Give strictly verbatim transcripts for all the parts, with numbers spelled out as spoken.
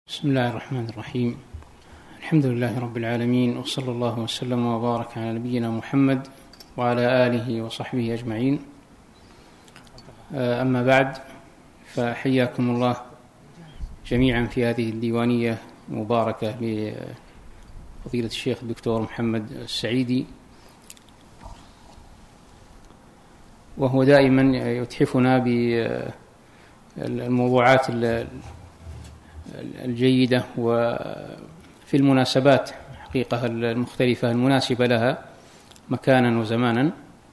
بسم الله الرحمن الرحيم. الحمد لله رب العالمين، وصلى الله وسلم وبارك على نبينا محمد وعلى آله وصحبه أجمعين. أما بعد، فحياكم الله جميعا في هذه الديوانية المباركة لفضيلة الشيخ الدكتور محمد السعيدي، وهو دائما يتحفنا بالموضوعات الجيدة وفي المناسبات حقيقة المختلفة المناسبة لها مكانا وزمانا.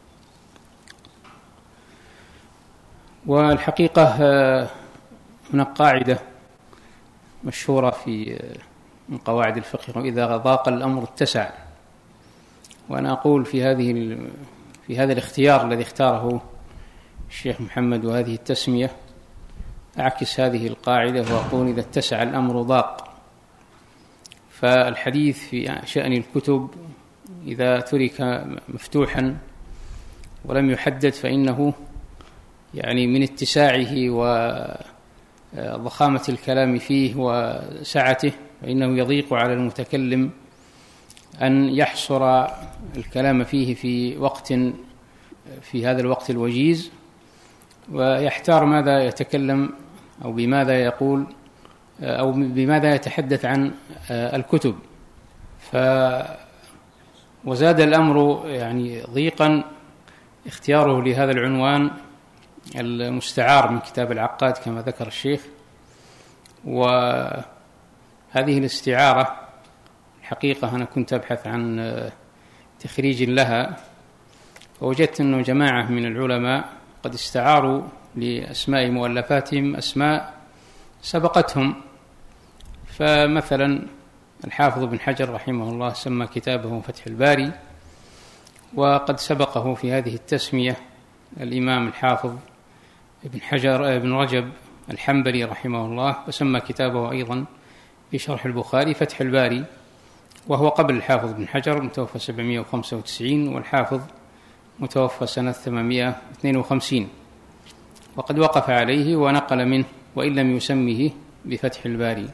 والحقيقة هناك قاعدة مشهورة في من قواعد الفقه: إذا ضاق الأمر اتسع. وأنا أقول في هذه في هذا الاختيار الذي اختاره الشيخ محمد وهذه التسمية، أعكس هذه القاعدة وأقول: إذا اتسع الأمر ضاق. فالحديث في شأن الكتب إذا ترك مفتوحا ولم يحدد فإنه يعني من اتساعه وضخامة الكلام فيه وسعته، فإنه يضيق على المتكلم أن يحصر الكلام فيه في وقت في هذا الوقت الوجيز، ويحتار ماذا يتكلم أو بماذا يقول أو بماذا يتحدث عن الكتب. ف وزاد الأمر يعني ضيقا اختياره لهذا العنوان المستعار من كتاب العقاد كما ذكر الشيخ. وهذه الاستعارة الحقيقة أنا كنت أبحث عن تخريج لها، فوجدت أنه جماعة من العلماء قد استعاروا لأسماء مؤلفاتهم أسماء سبقتهم. فمثلا الحافظ بن حجر رحمه الله سمى كتابه فتح الباري، وقد سبقه في هذه التسمية الإمام الحافظ ابن حجر ابن رجب الحنبلي رحمه الله، وسمى كتابه أيضا في شرح البخاري فتح الباري، وهو قبل الحافظ بن حجر، متوفى سبعمائة وخمسة وتسعين، والحافظ متوفى سنة ثمانمائة واثنين وخمسين، وقد وقف عليه ونقل منه وإن لم يسميه بفتح الباري.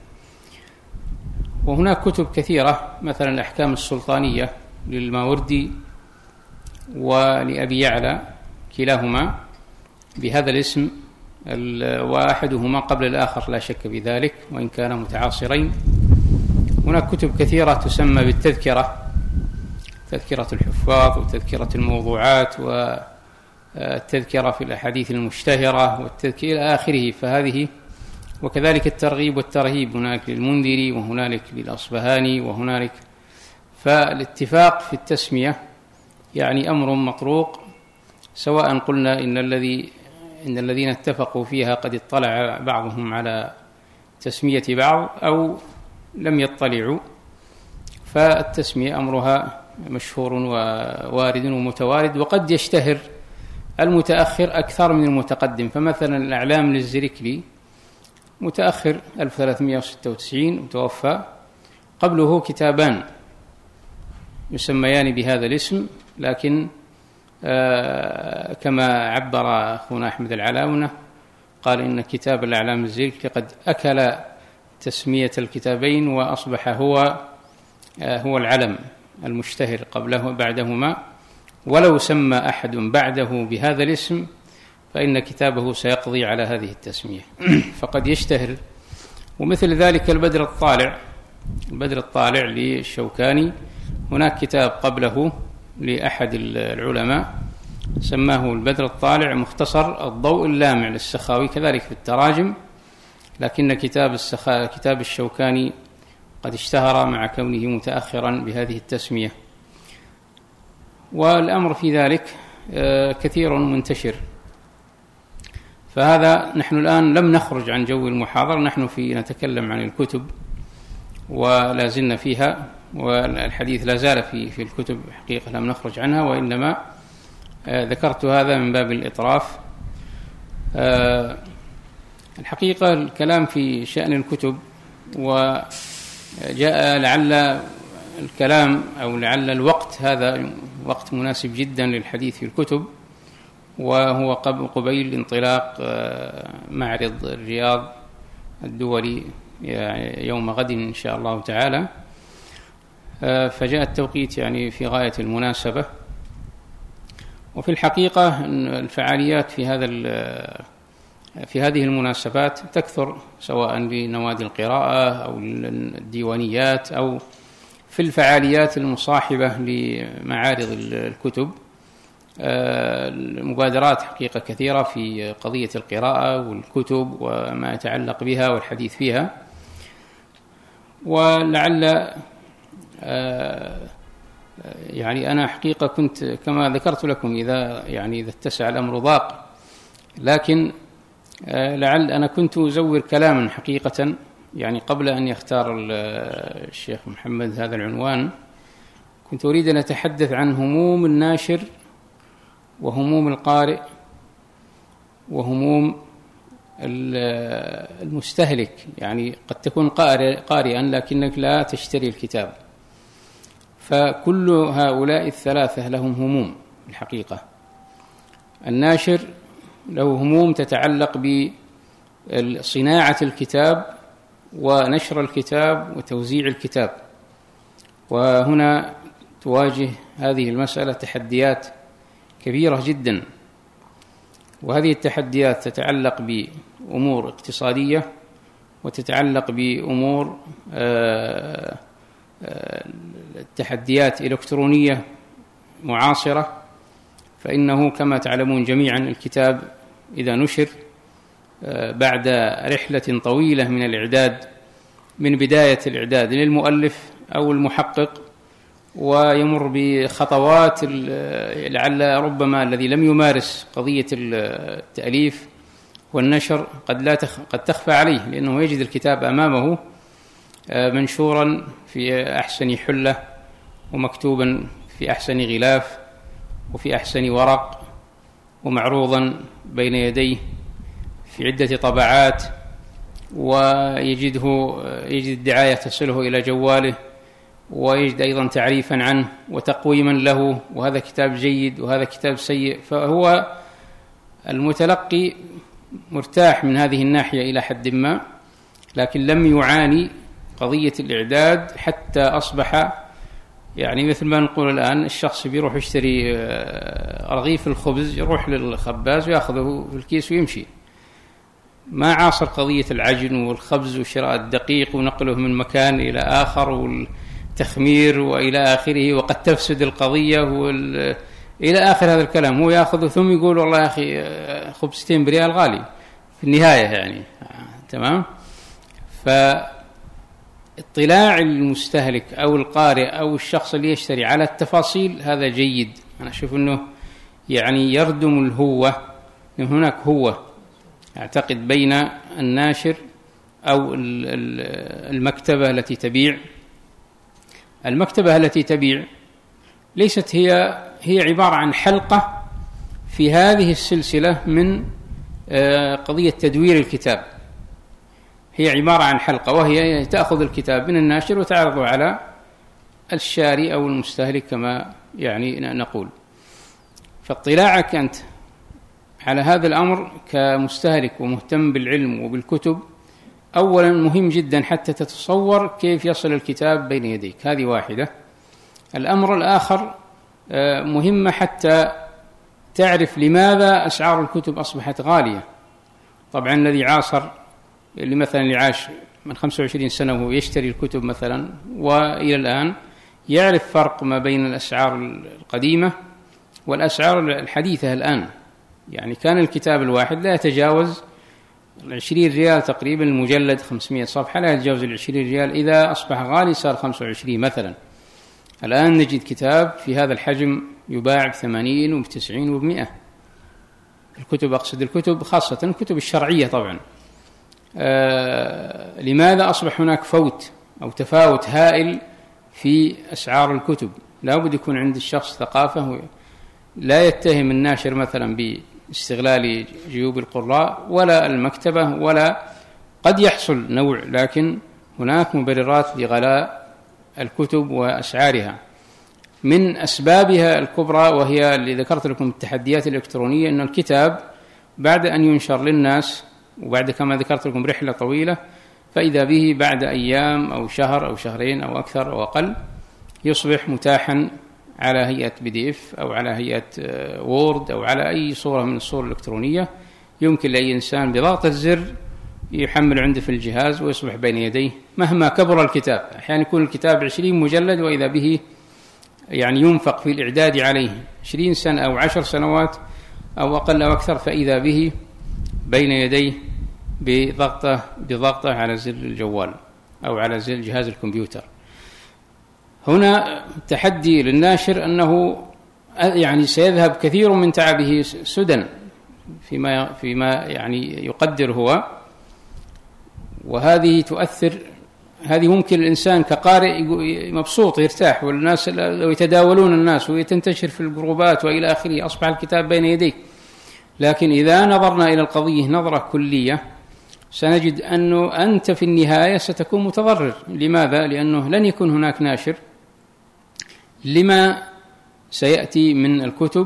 وهناك كتب كثيرة، مثلا الأحكام السلطانية للماوردي ولأبي يعلى كلاهما بهذا الاسم، وأحدهما قبل الآخر لا شك بذلك وإن كان متعاصرين. هناك كتب كثيرة تسمى بالتذكرة، تذكرة الحفاظ وتذكرة الموضوعات والتذكرة في الأحاديث المشتهرة والتذكرة إلى آخره. فهذه وكذلك الترغيب والترهيب، هناك للمنذري وهنالك للأصبهاني وهنالك. فالاتفاق في التسمية يعني أمر مطروق، سواء قلنا إن الذي إن الذين اتفقوا فيها قد اطلع بعضهم على تسمية بعض أو لم يطلعوا، فالتسمية أمرها مشهور ووارد ومتوارد، وقد يشتهر المتأخر أكثر من المتقدم. فمثلا الأعلام للزركلي متأخر ألف وثلاثمائة وستة وتسعين متوفى، قبله كتابان يسميان بهذا الاسم، لكن آه كما عبر أخونا أحمد العلاونة قال إن كتاب الأعلام الزركلي قد أكل تسمية الكتابين وأصبح هو آه هو العلم المشتهر قبله بعدهما، ولو سمى أحد بعده بهذا الاسم فإن كتابه سيقضي على هذه التسمية فقد يشتهر. ومثل ذلك البدر الطالع، البدر الطالع للشوكاني، هناك كتاب قبله لأحد العلماء سماه البدر الطالع مختصر الضوء اللامع للسخاوي، كذلك في التراجم، لكن كتاب السخا كتاب الشوكاني قد اشتهر مع كونه متأخرا بهذه التسمية. والأمر في ذلك كثير منتشر. فهذا نحن الآن لم نخرج عن جو المحاضرة، نحن في نتكلم عن الكتب ولا زلنا فيها، والحديث لا زال في في الكتب حقيقة، لم نخرج عنها، وإنما ذكرت هذا من باب الإطراف. الحقيقة الكلام في شأن الكتب، وجاء لعل الكلام أو لعل الوقت هذا وقت مناسب جدا للحديث في الكتب، وهو قبيل انطلاق معرض الرياض الدولي يوم غد إن شاء الله تعالى، فجاء التوقيت يعني في غاية المناسبة. وفي الحقيقة الفعاليات في هذا في هذه المناسبات تكثر، سواء بنوادي القراءة أو الديوانيات أو في الفعاليات المصاحبة لمعارض الكتب. المبادرات حقيقة كثيرة في قضية القراءة والكتب وما يتعلق بها والحديث فيها. ولعل يعني أنا حقيقة كنت كما ذكرت لكم إذا يعني إذا اتسع الأمر ضاق، لكن لعل أنا كنت أزور كلاما حقيقة يعني قبل أن يختار الشيخ محمد هذا العنوان، كنت أريد أن أتحدث عن هموم الناشر وهموم القارئ وهموم المستهلك. يعني قد تكون قارئا لكنك لا تشتري الكتاب، فكل هؤلاء الثلاثة لهم هموم الحقيقة. الناشر له هموم تتعلق بصناعة الكتاب ونشر الكتاب وتوزيع الكتاب، وهنا تواجه هذه المسألة تحديات كبيرة جدا، وهذه التحديات تتعلق بأمور اقتصادية وتتعلق بأمور تحديات إلكترونية معاصرة. فإنه كما تعلمون جميعا الكتاب إذا نشر بعد رحلة طويلة من الإعداد، من بداية الإعداد للمؤلف أو المحقق، ويمر بخطوات لعل ربما الذي لم يمارس قضية التأليف والنشر قد لا تخ... قد تخفى عليه، لأنه يجد الكتاب أمامه منشورا في أحسن حلة ومكتوبا في أحسن غلاف وفي أحسن ورق ومعروضا بين يديه في عدة طبعات، ويجده يجد الدعاية تصله إلى جواله، ويجد أيضا تعريفا عنه وتقويما له، وهذا كتاب جيد وهذا كتاب سيء. فهو المتلقي مرتاح من هذه الناحية إلى حد ما، لكن لم يعاني قضية الإعداد حتى أصبح يعني مثل ما نقول الآن الشخص بيروح يشتري رغيف الخبز، يروح للخباز ويأخذه في الكيس ويمشي، ما عاصر قضية العجن والخبز وشراء الدقيق ونقله من مكان إلى آخر والتخمير وإلى آخره، وقد تفسد القضية وال... إلى آخر هذا الكلام. هو يأخذه ثم يقول والله يا أخي خبزتين بريال غالي في النهاية يعني. تمام. فاطلاع المستهلك أو القارئ أو الشخص اللي يشتري على التفاصيل هذا جيد. أنا أشوف أنه يعني يردم الهوة، هناك هوة أعتقد بين الناشر أو المكتبة التي تبيع. المكتبة التي تبيع ليست هي هي عبارة عن حلقة في هذه السلسلة من قضية تدوير الكتاب. هي عبارة عن حلقة، وهي تأخذ الكتاب من الناشر وتعرضه على الشاري أو المستهلك كما يعني نقول. فاطلاعك أنت على هذا الأمر كمستهلك ومهتم بالعلم وبالكتب أولا مهم جدا حتى تتصور كيف يصل الكتاب بين يديك، هذه واحدة. الأمر الآخر مهم حتى تعرف لماذا أسعار الكتب أصبحت غالية. طبعا الذي عاصر اللي مثلا اللي عاش من خمسة وعشرين سنة وهو يشتري الكتب مثلا وإلى الآن يعرف فرق ما بين الأسعار القديمة والأسعار الحديثة الآن. يعني كان الكتاب الواحد لا يتجاوز العشرين ريال تقريبا، المجلد خمسمائة صفحة لا يتجاوز العشرين ريال، إذا أصبح غالي صار خمسة وعشرين مثلا. الآن نجد كتاب في هذا الحجم يباع بثمانين وبتسعين وبمئة. الكتب أقصد الكتب خاصة الكتب الشرعية طبعا. آه لماذا أصبح هناك فوت أو تفاوت هائل في أسعار الكتب؟ لا بد يكون عند الشخص ثقافة، لا يتهم الناشر مثلا باستغلال جيوب القراء ولا المكتبة، ولا قد يحصل نوع، لكن هناك مبررات لغلاء الكتب وأسعارها. من أسبابها الكبرى وهي اللي ذكرت لكم التحديات الإلكترونية، أن الكتاب بعد أن ينشر للناس وبعد كما ذكرت لكم رحلة طويلة فإذا به بعد أيام أو شهر أو شهرين أو أكثر أو أقل يصبح متاحا على هيئة بي دي إف أو على هيئة وورد أو على أي صورة من الصور الإلكترونية، يمكن لأي إنسان بضغطة زر يحمل عنده في الجهاز ويصبح بين يديه مهما كبر الكتاب. أحيانا يكون الكتاب عشرين مجلد وإذا به يعني ينفق في الإعداد عليه عشرين سنة أو عشر سنوات أو أقل أو أكثر، فإذا به بين يديه بضغطة بضغطة على زر الجوال أو على زر جهاز الكمبيوتر. هنا تحدي للناشر أنه يعني سيذهب كثير من تعبه سدى فيما فيما يعني يقدر هو، وهذه تؤثر. هذه ممكن الإنسان كقارئ مبسوط يرتاح، والناس لو يتداولون الناس ويتنتشر في الجروبات وإلى آخره أصبح الكتاب بين يديك. لكن إذا نظرنا إلى القضية نظرة كلية سنجد أنه أنت في النهاية ستكون متضرر. لماذا؟ لأنه لن يكون هناك ناشر لما سيأتي من الكتب،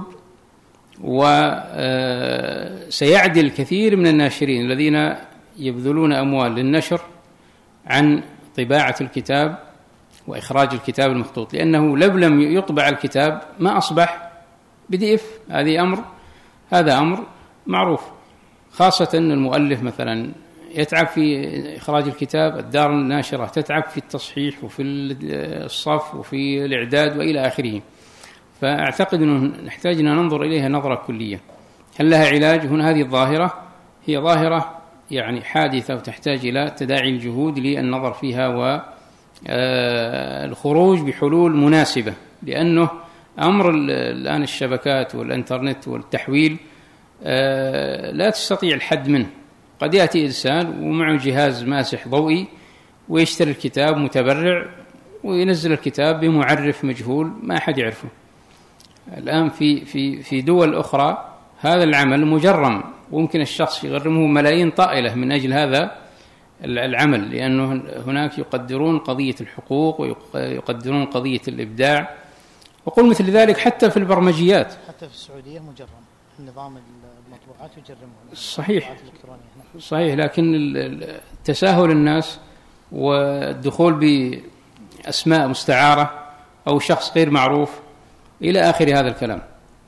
وسيعدل كثير من الناشرين الذين يبذلون أموال للنشر عن طباعة الكتاب وإخراج الكتاب المخطوط، لأنه لو لم يطبع الكتاب ما أصبح بي دي إف. هذه أمر هذا أمر معروف، خاصة أن المؤلف مثلا يتعب في إخراج الكتاب، الدار الناشرة تتعب في التصحيح وفي الصف وفي الإعداد وإلى آخره. فأعتقد أنه نحتاج أن ننظر إليها نظرة كلية. هل لها علاج؟ هنا هذه الظاهرة هي ظاهرة يعني حادثة وتحتاج إلى تداعي الجهود للنظر فيها والخروج بحلول مناسبة، لأنه أمر الآن الشبكات والإنترنت والتحويل لا تستطيع الحد منه. قد يأتي إنسان ومعه جهاز ماسح ضوئي ويشتري الكتاب متبرع وينزل الكتاب بمعرف مجهول ما أحد يعرفه. الآن في في في دول أخرى هذا العمل مجرم، وممكن الشخص يغرمه ملايين طائلة من أجل هذا العمل، لأنه هناك يقدرون قضية الحقوق ويقدرون قضية الإبداع. وقل مثل ذلك حتى في البرمجيات، حتى في السعودية مجرم نظام المطبوعات يجرمون. صحيح صحيح، لكن تساهل الناس والدخول بأسماء مستعارة أو شخص غير معروف إلى آخر هذا الكلام.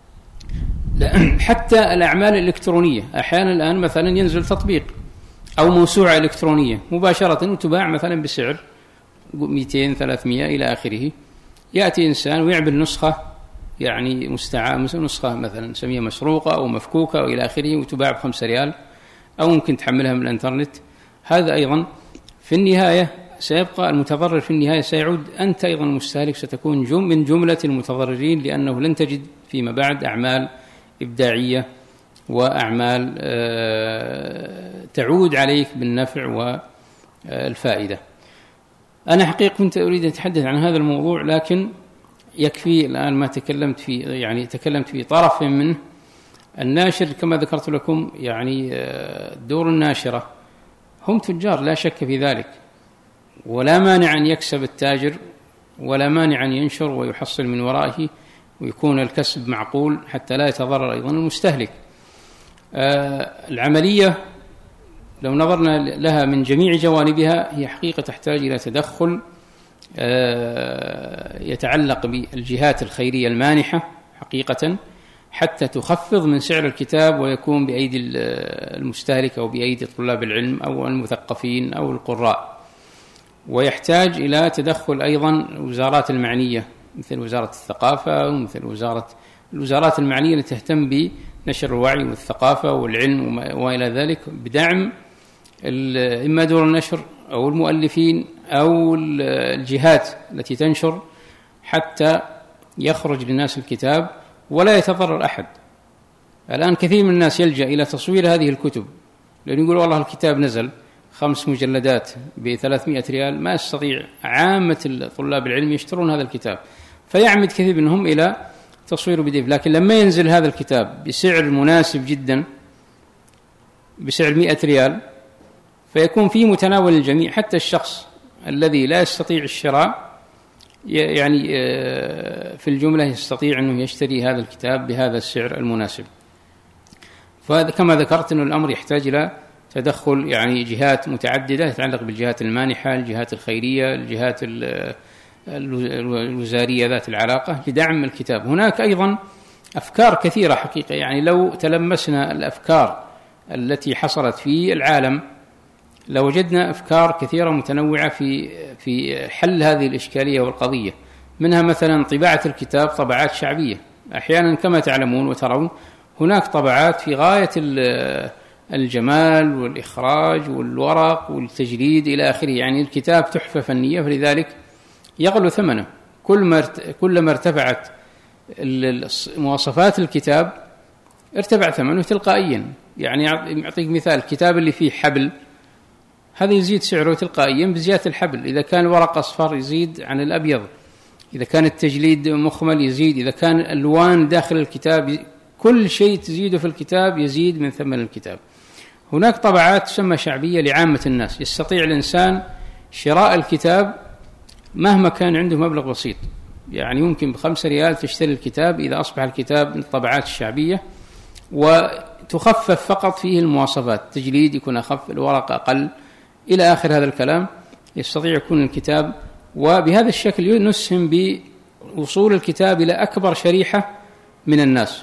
حتى الأعمال الإلكترونية أحيانا الآن مثلا ينزل تطبيق أو موسوعة إلكترونية مباشرة وتباع مثلا بسعر مئتين ثلاثمئة إلى آخره. يأتي إنسان ويعمل نسخة يعني مستعارة، نسخة مثلا نسميها مسروقة أو مفكوكة وإلى آخره، وتباع بخمسة ريال أو ممكن تحملها من الإنترنت. هذا أيضا في النهاية سيبقى المتضرر، في النهاية سيعود أنت أيضا المستهلك، ستكون جم من جملة المتضررين، لأنه لن تجد فيما بعد أعمال إبداعية وأعمال تعود عليك بالنفع والفائدة. أنا حقيقة كنت أريد أن أتحدث عن هذا الموضوع، لكن يكفي الآن ما تكلمت في يعني تكلمت في طرف منه. الناشر كما ذكرت لكم يعني دور الناشرة هم تجار لا شك في ذلك، ولا مانع أن يكسب التاجر ولا مانع أن ينشر ويحصل من ورائه ويكون الكسب معقول حتى لا يتضرر أيضا المستهلك. آه العملية لو نظرنا لها من جميع جوانبها هي حقيقة تحتاج إلى تدخل آه يتعلق بالجهات الخيرية المانحة حقيقة، حتى تخفض من سعر الكتاب ويكون بأيدي المستهلك أو بأيدي طلاب العلم أو المثقفين أو القراء. ويحتاج إلى تدخل أيضا الوزارات المعنية مثل وزارة الثقافة ومثل وزارة الوزارات المعنية التي تهتم بنشر الوعي والثقافة والعلم وإلى ذلك، بدعم إما دور النشر أو المؤلفين أو الجهات التي تنشر حتى يخرج للناس الكتاب ولا يتضرر أحد. الآن كثير من الناس يلجأ إلى تصوير هذه الكتب، لأنه يقول والله الكتاب نزل خمس مجلدات بثلاثمائة ريال، ما يستطيع عامة طلاب العلم يشترون هذا الكتاب، فيعمد كثير منهم إلى تصويره بديف. لكن لما ينزل هذا الكتاب بسعر مناسب جدا بسعر مئة ريال فيكون في متناول الجميع، حتى الشخص الذي لا يستطيع الشراء يعني في الجملة يستطيع أنه يشتري هذا الكتاب بهذا السعر المناسب. فهذا كما ذكرت أن الأمر يحتاج إلى تدخل يعني جهات متعددة تتعلق بالجهات المانحة، الجهات الخيرية، الجهات الوزارية ذات العلاقة لدعم الكتاب. هناك أيضا أفكار كثيرة حقيقة، يعني لو تلمسنا الأفكار التي حصلت في العالم لوجدنا أفكار كثيرة متنوعة في في حل هذه الإشكالية والقضية. منها مثلا طباعة الكتاب طبعات شعبية، أحيانا كما تعلمون وترون هناك طبعات في غاية الجمال والإخراج والورق والتجريد إلى آخره، يعني الكتاب تحفة فنية، فلذلك يغلو ثمنه. كل ما كل ما ارتفعت مواصفات الكتاب ارتفع ثمنه تلقائيا. يعني أعطيك مثال، الكتاب اللي فيه حبل هذا يزيد سعره تلقائيا بزيادة الحبل، إذا كان الورق أصفر يزيد عن الأبيض، إذا كان التجليد مخمل يزيد، إذا كان الألوان داخل الكتاب، كل شيء تزيده في الكتاب يزيد من ثمن الكتاب. هناك طبعات تسمى شعبية لعامة الناس، يستطيع الإنسان شراء الكتاب مهما كان عنده مبلغ بسيط، يعني يمكن بخمسة ريال تشتري الكتاب إذا أصبح الكتاب من الطبعات الشعبية، وتخفف فقط فيه المواصفات، التجليد يكون أخف، الورق أقل، إلى آخر هذا الكلام. يستطيع يكون الكتاب، وبهذا الشكل نسهم بوصول الكتاب إلى أكبر شريحة من الناس.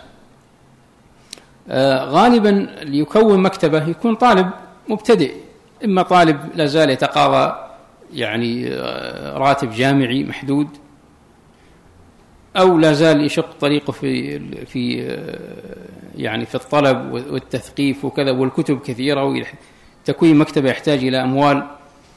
آه غالبا ليكون مكتبة يكون طالب مبتدئ، إما طالب لا زال يتقاضى يعني آه راتب جامعي محدود، أو لا زال يشق طريقه في في آه يعني في الطلب والتثقيف وكذا، والكتب كثيرة، وتكوين مكتبة يحتاج إلى أموال.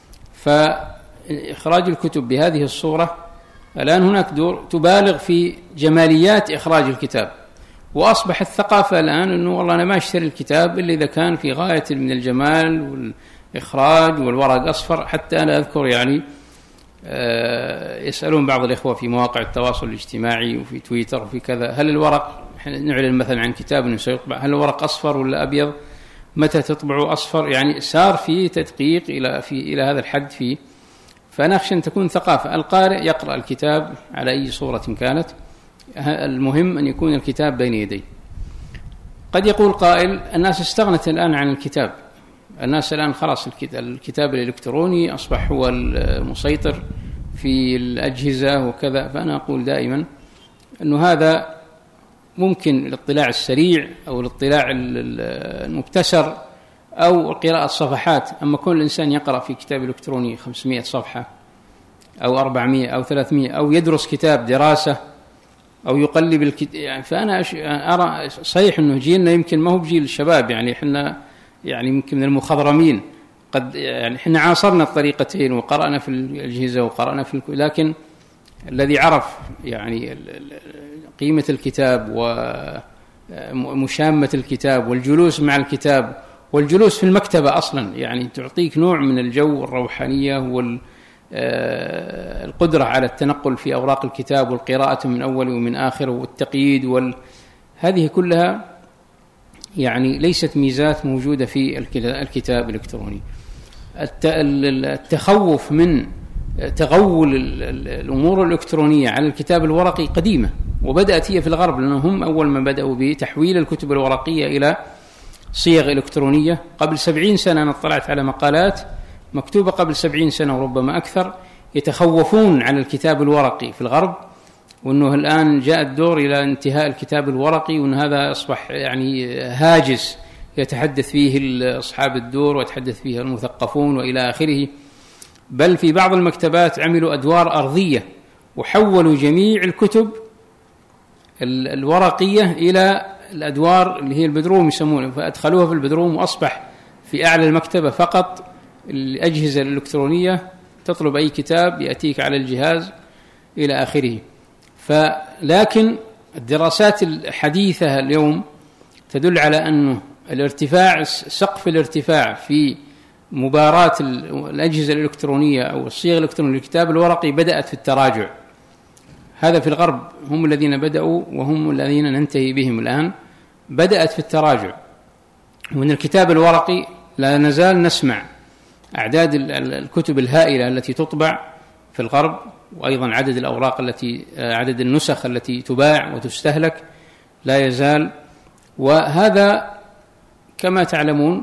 فإخراج الكتب بهذه الصورة الآن هناك دور تبالغ في جماليات إخراج الكتاب، وأصبحت ثقافة الآن أنه والله أنا ما أشتري الكتاب إلا إذا كان في غاية من الجمال والإخراج والورق أصفر. حتى أنا أذكر يعني يسألون بعض الإخوة في مواقع التواصل الاجتماعي وفي تويتر وفي كذا، هل الورق نعلن مثلا عن كتاب أنه سيطبع، هل الورق أصفر ولا أبيض؟ متى تطبعه أصفر؟ يعني صار في تدقيق إلى في إلى هذا الحد فيه. فأنا أخشى أن تكون ثقافة، القارئ يقرأ الكتاب على أي صورة كانت، المهم أن يكون الكتاب بين يديه. قد يقول قائل الناس استغنت الآن عن الكتاب، الناس الآن خلاص الكتاب الإلكتروني أصبح هو المسيطر في الأجهزة وكذا. فأنا أقول دائما أنه هذا ممكن الاطلاع السريع أو الاطلاع المبتسر أو قراءة صفحات، أما كل الإنسان يقرأ في كتاب إلكتروني خمسمائة صفحة أو أربعمائة أو ثلاثمائة، أو يدرس كتاب دراسة أو يقلب الكتاب، يعني فأنا أرى صحيح أنه جيلنا يمكن ما هو بجيل الشباب، يعني إحنا يعني يمكن من المخضرمين، قد يعني إحنا عاصرنا الطريقتين وقرأنا في الأجهزة وقرأنا في، لكن الذي عرف يعني قيمة الكتاب ومشامة الكتاب والجلوس مع الكتاب والجلوس في المكتبة أصلا، يعني تعطيك نوع من الجو والروحانية والقدرة على التنقل في أوراق الكتاب والقراءة من أول ومن آخر والتقييد وال... هذه كلها يعني ليست ميزات موجودة في الكتاب الإلكتروني. التخوف من تغول الأمور الإلكترونية على الكتاب الورقي قديمة، وبدأت هي في الغرب، لأنهم أول ما بدأوا بتحويل الكتب الورقية إلى صيغ إلكترونية. قبل سبعين سنة أنا اطلعت على مقالات مكتوبة قبل سبعين سنة وربما أكثر يتخوفون على الكتاب الورقي في الغرب، وأنه الآن جاء الدور إلى انتهاء الكتاب الورقي، وأن هذا أصبح يعني هاجس يتحدث فيه أصحاب الدور ويتحدث فيه المثقفون وإلى آخره. بل في بعض المكتبات عملوا أدوار أرضية وحولوا جميع الكتب الورقية إلى الأدوار اللي هي البدروم يسمونه، فأدخلوها في البدروم، وأصبح في أعلى المكتبة فقط الأجهزة الإلكترونية، تطلب أي كتاب يأتيك على الجهاز إلى آخره. فلكن الدراسات الحديثة اليوم تدل على أنه الارتفاع، سقف الارتفاع في مباراة الأجهزة الإلكترونية أو الصيغ الإلكترونية للكتاب الورقي بدأت في التراجع. هذا في الغرب هم الذين بدأوا وهم الذين ننتهي بهم الآن، بدأت في التراجع. ومن الكتاب الورقي لا نزال نسمع أعداد الكتب الهائلة التي تطبع في الغرب، وأيضا عدد الأوراق التي عدد النسخ التي تباع وتستهلك لا يزال. وهذا كما تعلمون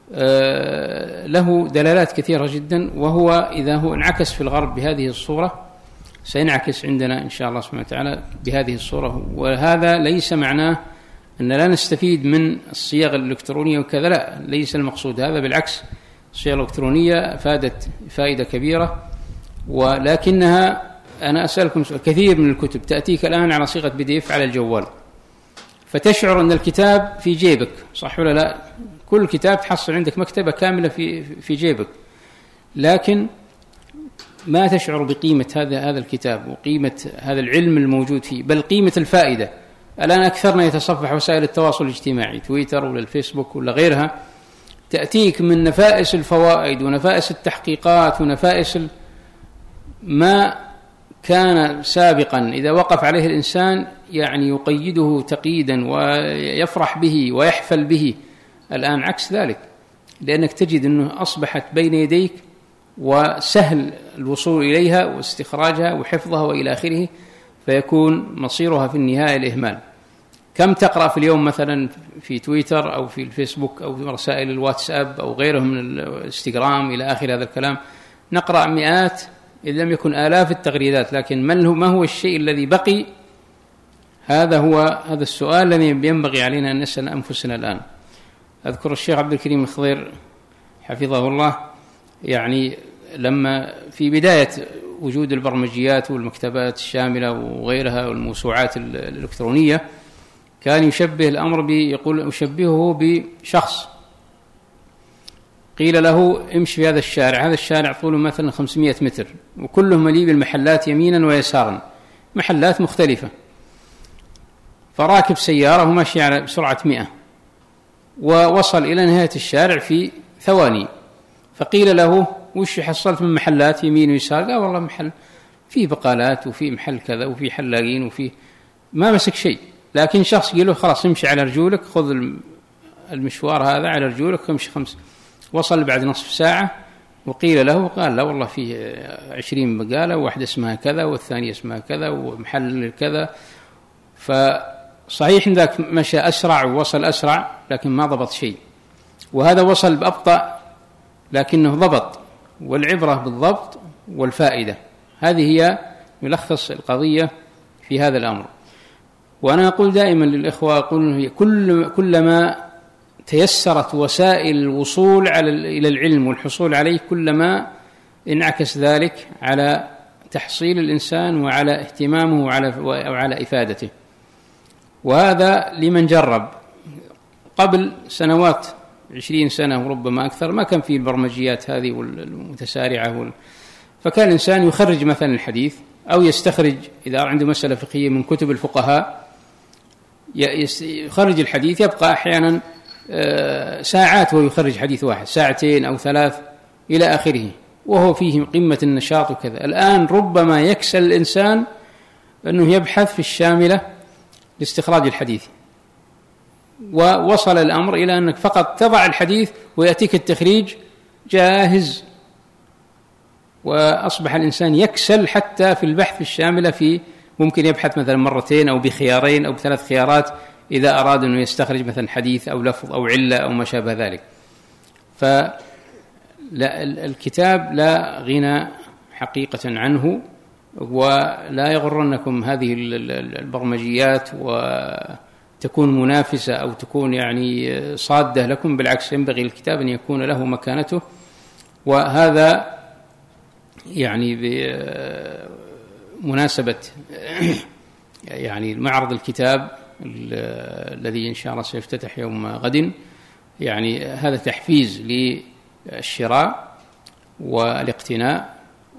له دلالات كثيرة جدا، وهو إذا هو انعكس في الغرب بهذه الصورة سينعكس عندنا إن شاء الله سبحانه وتعالى بهذه الصورة. وهذا ليس معناه أن لا نستفيد من الصيغ الإلكترونية وكذا، لا، ليس المقصود هذا، بالعكس الصيغ الإلكترونية فادت فائدة كبيرة، ولكنها أنا أسألكم سؤال، كثير من الكتب تأتيك الآن على صيغة بي دي إف على الجوال، فتشعر أن الكتاب في جيبك، صح ولا لا؟ كل كتاب تحصل عندك مكتبة كاملة في في جيبك، لكن ما تشعر بقيمة هذا هذا الكتاب وقيمة هذا العلم الموجود فيه، بل قيمة الفائدة. الآن أكثرنا يتصفح وسائل التواصل الاجتماعي، تويتر ولا الفيسبوك ولا غيرها، تأتيك من نفائس الفوائد ونفائس التحقيقات ونفائس ما كان سابقا إذا وقف عليه الإنسان يعني يقيده تقييدا ويفرح به ويحفل به، الآن عكس ذلك، لأنك تجد أنه أصبحت بين يديك وسهل الوصول إليها واستخراجها وحفظها وإلى آخره، فيكون مصيرها في النهاية الإهمال. كم تقرأ في اليوم مثلا في تويتر أو في الفيسبوك أو في رسائل الواتساب أو غيره من الانستغرام إلى آخر هذا الكلام؟ نقرأ مئات إذ لم يكن آلاف التغريدات، لكن ما هو الشيء الذي بقي؟ هذا هو هذا السؤال الذي ينبغي علينا أن نسأل أنفسنا الآن. أذكر الشيخ عبد الكريم الخضير حفظه الله، يعني لما في بداية وجود البرمجيات والمكتبات الشاملة وغيرها والموسوعات الإلكترونية، كان يشبه الأمر بيقول أشبهه بشخص قيل له امشي في هذا الشارع، هذا الشارع طوله مثلا خمسمائة متر وكله مليء بالمحلات يمينا ويسارا، محلات مختلفة، فراكب سيارة وماشي على بسرعة مئة ووصل إلى نهاية الشارع في ثواني، فقيل له وش حصلت من محلات يمين ويسار؟ قال والله محل فيه بقالات وفي محل كذا وفي حلاقين وفي، ما مسك شيء. لكن شخص قال له خلاص امشي على رجولك، خذ المشوار هذا على رجولك، امشي خمس، وصل بعد نصف ساعة وقيل له، قال لا والله فيه عشرين بقالة، واحدة اسمها كذا والثانية اسمها كذا ومحل كذا. فصحيح ذاك مشى أسرع ووصل أسرع لكن ما ضبط شيء، وهذا وصل بأبطأ لكنه ضبط، والعبرة بالضبط والفائدة. هذه هي ملخص القضية في هذا الأمر. وأنا أقول دائما للإخوة، أقول كل كلما تيسرت وسائل الوصول على إلى العلم والحصول عليه، كلما انعكس ذلك على تحصيل الإنسان وعلى اهتمامه وعلى وعلى إفادته. وهذا لمن جرب. قبل سنوات عشرين سنة وربما أكثر ما كان فيه البرمجيات هذه والمتسارعة وال... فكان الإنسان يخرج مثلا الحديث أو يستخرج إذا عنده مسألة فقهية من كتب الفقهاء، يخرج الحديث، يبقى أحيانا ساعات وهو يخرج حديث واحد، ساعتين أو ثلاث إلى آخره، وهو فيه قمة النشاط وكذا. الآن ربما يكسل الإنسان أنه يبحث في الشاملة لاستخراج الحديث، ووصل الأمر إلى أنك فقط تضع الحديث ويأتيك التخريج جاهز، وأصبح الإنسان يكسل حتى في البحث في الشاملة، في ممكن يبحث مثلا مرتين أو بخيارين أو بثلاث خيارات إذا أراد أنه يستخرج مثلا حديث أو لفظ أو علة أو ما شابه ذلك. فالكتاب لا غنى حقيقة عنه، ولا يغرنكم هذه البرمجيات وتكون منافسة أو تكون يعني صادة لكم، بالعكس ينبغي للكتاب أن يكون له مكانته. وهذا يعني بمناسبة يعني معرض الكتاب الذي إن شاء الله سيفتتح يوم غد، يعني هذا تحفيز للشراء والاقتناء.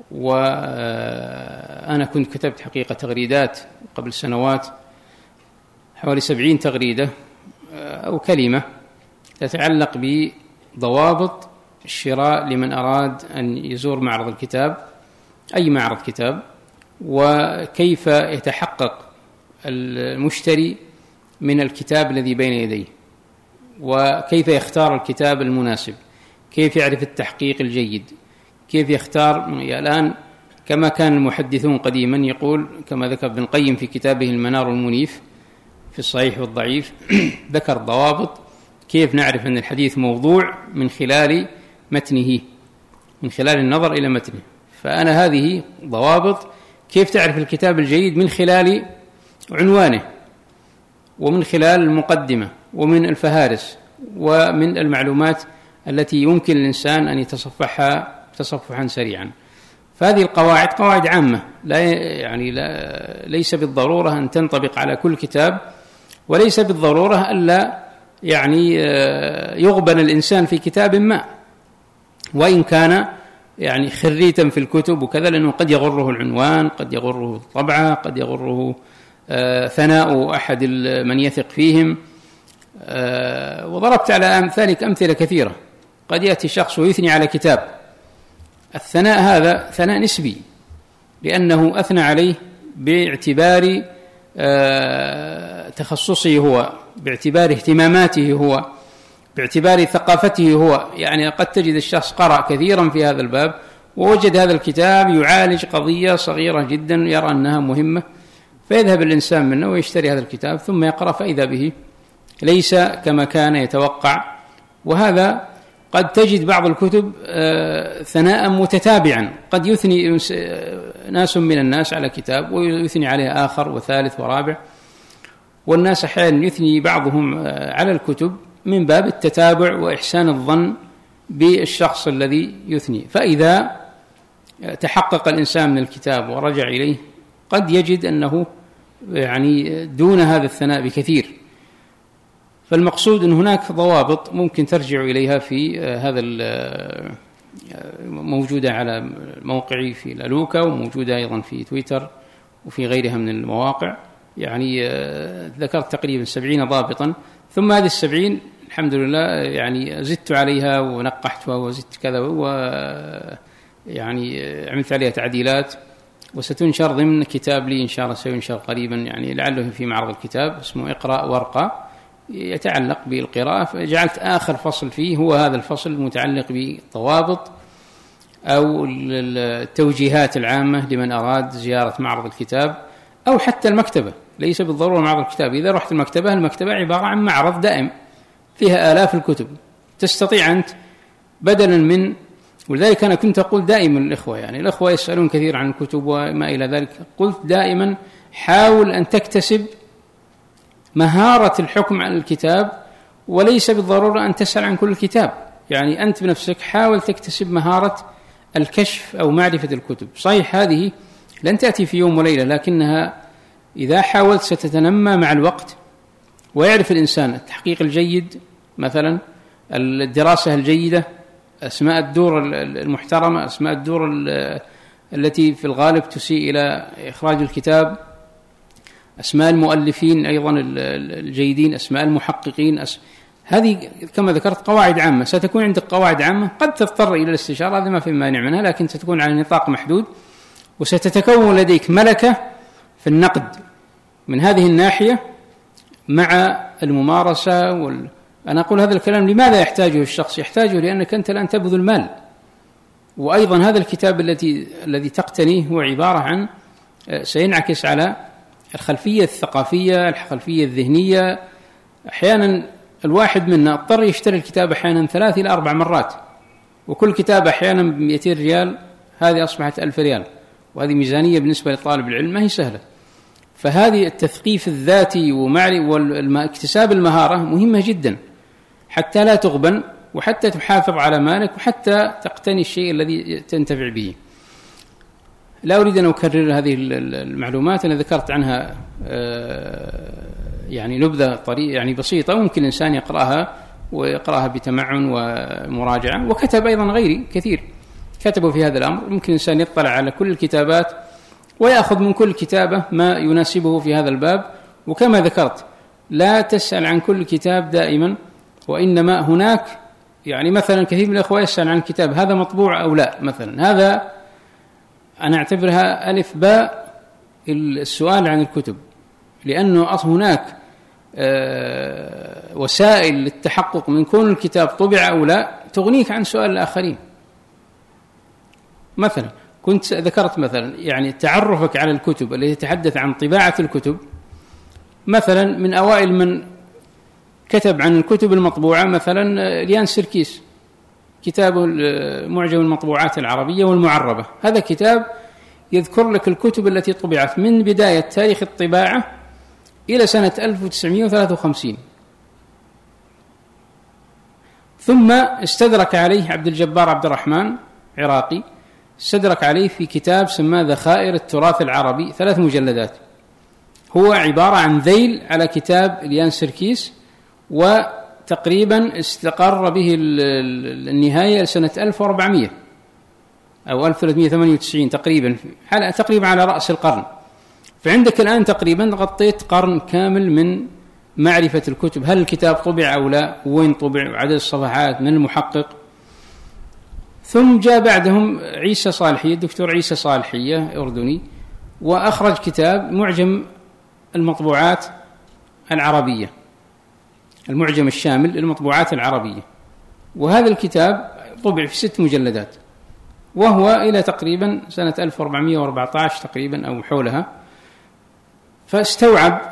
وأنا كنت كتبت حقيقة تغريدات قبل سنوات حوالي سبعين تغريدة أو كلمة تتعلق بضوابط الشراء لمن أراد أن يزور معرض الكتاب، أي معرض كتاب، وكيف يتحقق المشتري من الكتاب الذي بين يديه، وكيف يختار الكتاب المناسب، كيف يعرف التحقيق الجيد، كيف يختار. الآن كما كان المحدثون قديما يقول، كما ذكر ابن القيم في كتابه المنار المنيف في الصحيح والضعيف، ذكر ضوابط كيف نعرف أن الحديث موضوع؟ من خلال متنه، من خلال النظر إلى متنه. فأنا هذه ضوابط كيف تعرف الكتاب الجيد: من خلال عنوانه، ومن خلال المقدمة، ومن الفهارس، ومن المعلومات التي يمكن الإنسان أن يتصفحها تصفحا سريعا. فهذه القواعد قواعد عامة، لا يعني لا ليس بالضرورة أن تنطبق على كل كتاب، وليس بالضرورة ألا يعني يغبن الإنسان في كتاب ما وإن كان يعني خريتا في الكتب وكذا، لأنه قد يغره العنوان، قد يغره الطبعة، قد يغره ثناء أحد من يثق فيهم. وضربت على أمثالك أمثلة كثيرة. قد يأتي شخص ويثني على كتاب، الثناء هذا ثناء نسبي، لأنه أثنى عليه باعتبار تخصصه هو، باعتبار اهتماماته هو، باعتبار ثقافته هو. يعني قد تجد الشخص قرأ كثيرا في هذا الباب ووجد هذا الكتاب يعالج قضية صغيرة جدا يرى أنها مهمة، فيذهب الإنسان منه ويشتري هذا الكتاب ثم يقرأ، فإذا به ليس كما كان يتوقع. وهذا قد تجد بعض الكتب ثناء متتابعا، قد يثني ناس من الناس على كتاب ويثني عليه آخر وثالث ورابع، والناس أحيانا يثني بعضهم على الكتب من باب التتابع وإحسان الظن بالشخص الذي يثني. فإذا تحقق الإنسان من الكتاب ورجع إليه قد يجد أنه يعني دون هذا الثناء بكثير. فالمقصود أن هناك ضوابط ممكن ترجع إليها في هذا موجودة على موقعي في الألوكا، وموجودة أيضا في تويتر وفي غيرها من المواقع. يعني ذكرت تقريبا سبعين ضابطا، ثم هذه السبعين الحمد لله يعني زدت عليها ونقحتها وزدت كذا، ويعني عملت عليها تعديلات، وستنشر ضمن كتاب لي إن شاء الله سينشر قريبا، يعني لعله في معرض الكتاب، اسمه اقرأ وارقى، يتعلق بالقراءة. فجعلت آخر فصل فيه هو هذا الفصل المتعلق بالضوابط أو التوجيهات العامة لمن أراد زيارة معرض الكتاب أو حتى المكتبة. ليس بالضرورة معرض الكتاب، إذا رحت المكتبة، المكتبة عبارة عن معرض دائم فيها آلاف الكتب، تستطيع أنت بدلا من، ولذلك أنا كنت أقول دائما للإخوة، يعني الإخوة يسألون كثير عن الكتب وما إلى ذلك، قلت دائما حاول أن تكتسب مهارة الحكم عن الكتاب، وليس بالضرورة أن تسأل عن كل كتاب. يعني أنت بنفسك حاول تكتسب مهارة الكشف أو معرفة الكتب. صحيح هذه لن تأتي في يوم وليلة، لكنها إذا حاولت ستتنمى مع الوقت، ويعرف الإنسان التحقيق الجيد مثلا، الدراسة الجيدة، أسماء الدور المحترمة، أسماء الدور التي في الغالب تسيء إلى إخراج الكتاب، أسماء المؤلفين أيضا الجيدين، أسماء المحققين. أس... هذه كما ذكرت قواعد عامة. ستكون عندك قواعد عامة، قد تضطر إلى الاستشارة، هذا ما في مانع منها، لكن ستكون على نطاق محدود، وستتكون لديك ملكة في النقد من هذه الناحية مع الممارسة وال... أنا أقول هذا الكلام لماذا يحتاجه الشخص؟ يحتاجه لأنك أنت الآن تبذل مال. وأيضا هذا الكتاب الذي الذي تقتنيه هو عبارة عن سينعكس على الخلفية الثقافية، الخلفية الذهنية. أحيانا الواحد منا اضطر يشتري الكتاب أحيانا ثلاث إلى أربع مرات، وكل كتاب أحيانا بمئتين ريال، هذه أصبحت ألف ريال، وهذه ميزانية بالنسبة لطالب العلم ما هي سهلة. فهذه التثقيف الذاتي واكتساب المهارة مهمة جدا حتى لا تغبن، وحتى تحافظ على مالك، وحتى تقتني الشيء الذي تنتفع به. لا أريد أن أكرر هذه المعلومات، أنا ذكرت عنها يعني نبذة طريقة يعني بسيطة، وممكن الإنسان يقرأها ويقرأها بتمعن ومراجعة. وكتب أيضا غيري كثير كتبوا في هذا الأمر، ممكن الإنسان يطلع على كل الكتابات ويأخذ من كل كتابة ما يناسبه في هذا الباب. وكما ذكرت لا تسأل عن كل كتاب دائما، وإنما هناك يعني مثلا كثير من الأخوة يسأل عن كتاب هذا مطبوع أو لا، مثلا هذا أنا أعتبرها ألف باء السؤال عن الكتب، لأنه هناك وسائل للتحقق من كون الكتاب طبع أو لا تغنيك عن سؤال الآخرين. مثلا كنت ذكرت مثلا يعني تعرفك على الكتب التي تتحدث عن طباعة الكتب، مثلا من أوائل من كتب عن الكتب المطبوعة مثلا اليان سركيس، كتاب معجم المطبوعات العربية والمعربة، هذا كتاب يذكر لك الكتب التي طبعت من بداية تاريخ الطباعة إلى سنة ألف وتسعمائة وثلاثة وخمسين. ثم استدرك عليه عبد الجبار عبد الرحمن عراقي، استدرك عليه في كتاب سماه ذخائر التراث العربي، ثلاث مجلدات، هو عبارة عن ذيل على كتاب اليان سركيس، وتقريبا استقر به النهاية سنة ألف وأربعمائة أو ألف وثلاثمائة وثمانية وتسعين تقريبا، على تقريبا على رأس القرن. فعندك الآن تقريبا غطيت قرن كامل من معرفة الكتب، هل الكتاب طبع أو لا، وين طبع، وعدد الصفحات، من المحقق. ثم جاء بعدهم عيسى صالحية، الدكتور عيسى صالحية أردني، وأخرج كتاب معجم المطبوعات العربية، المعجم الشامل للمطبوعات العربية، وهذا الكتاب طبع في ست مجلدات، وهو إلى تقريبا سنة ألف وأربعمائة وأربعة عشر تقريبا أو حولها. فاستوعب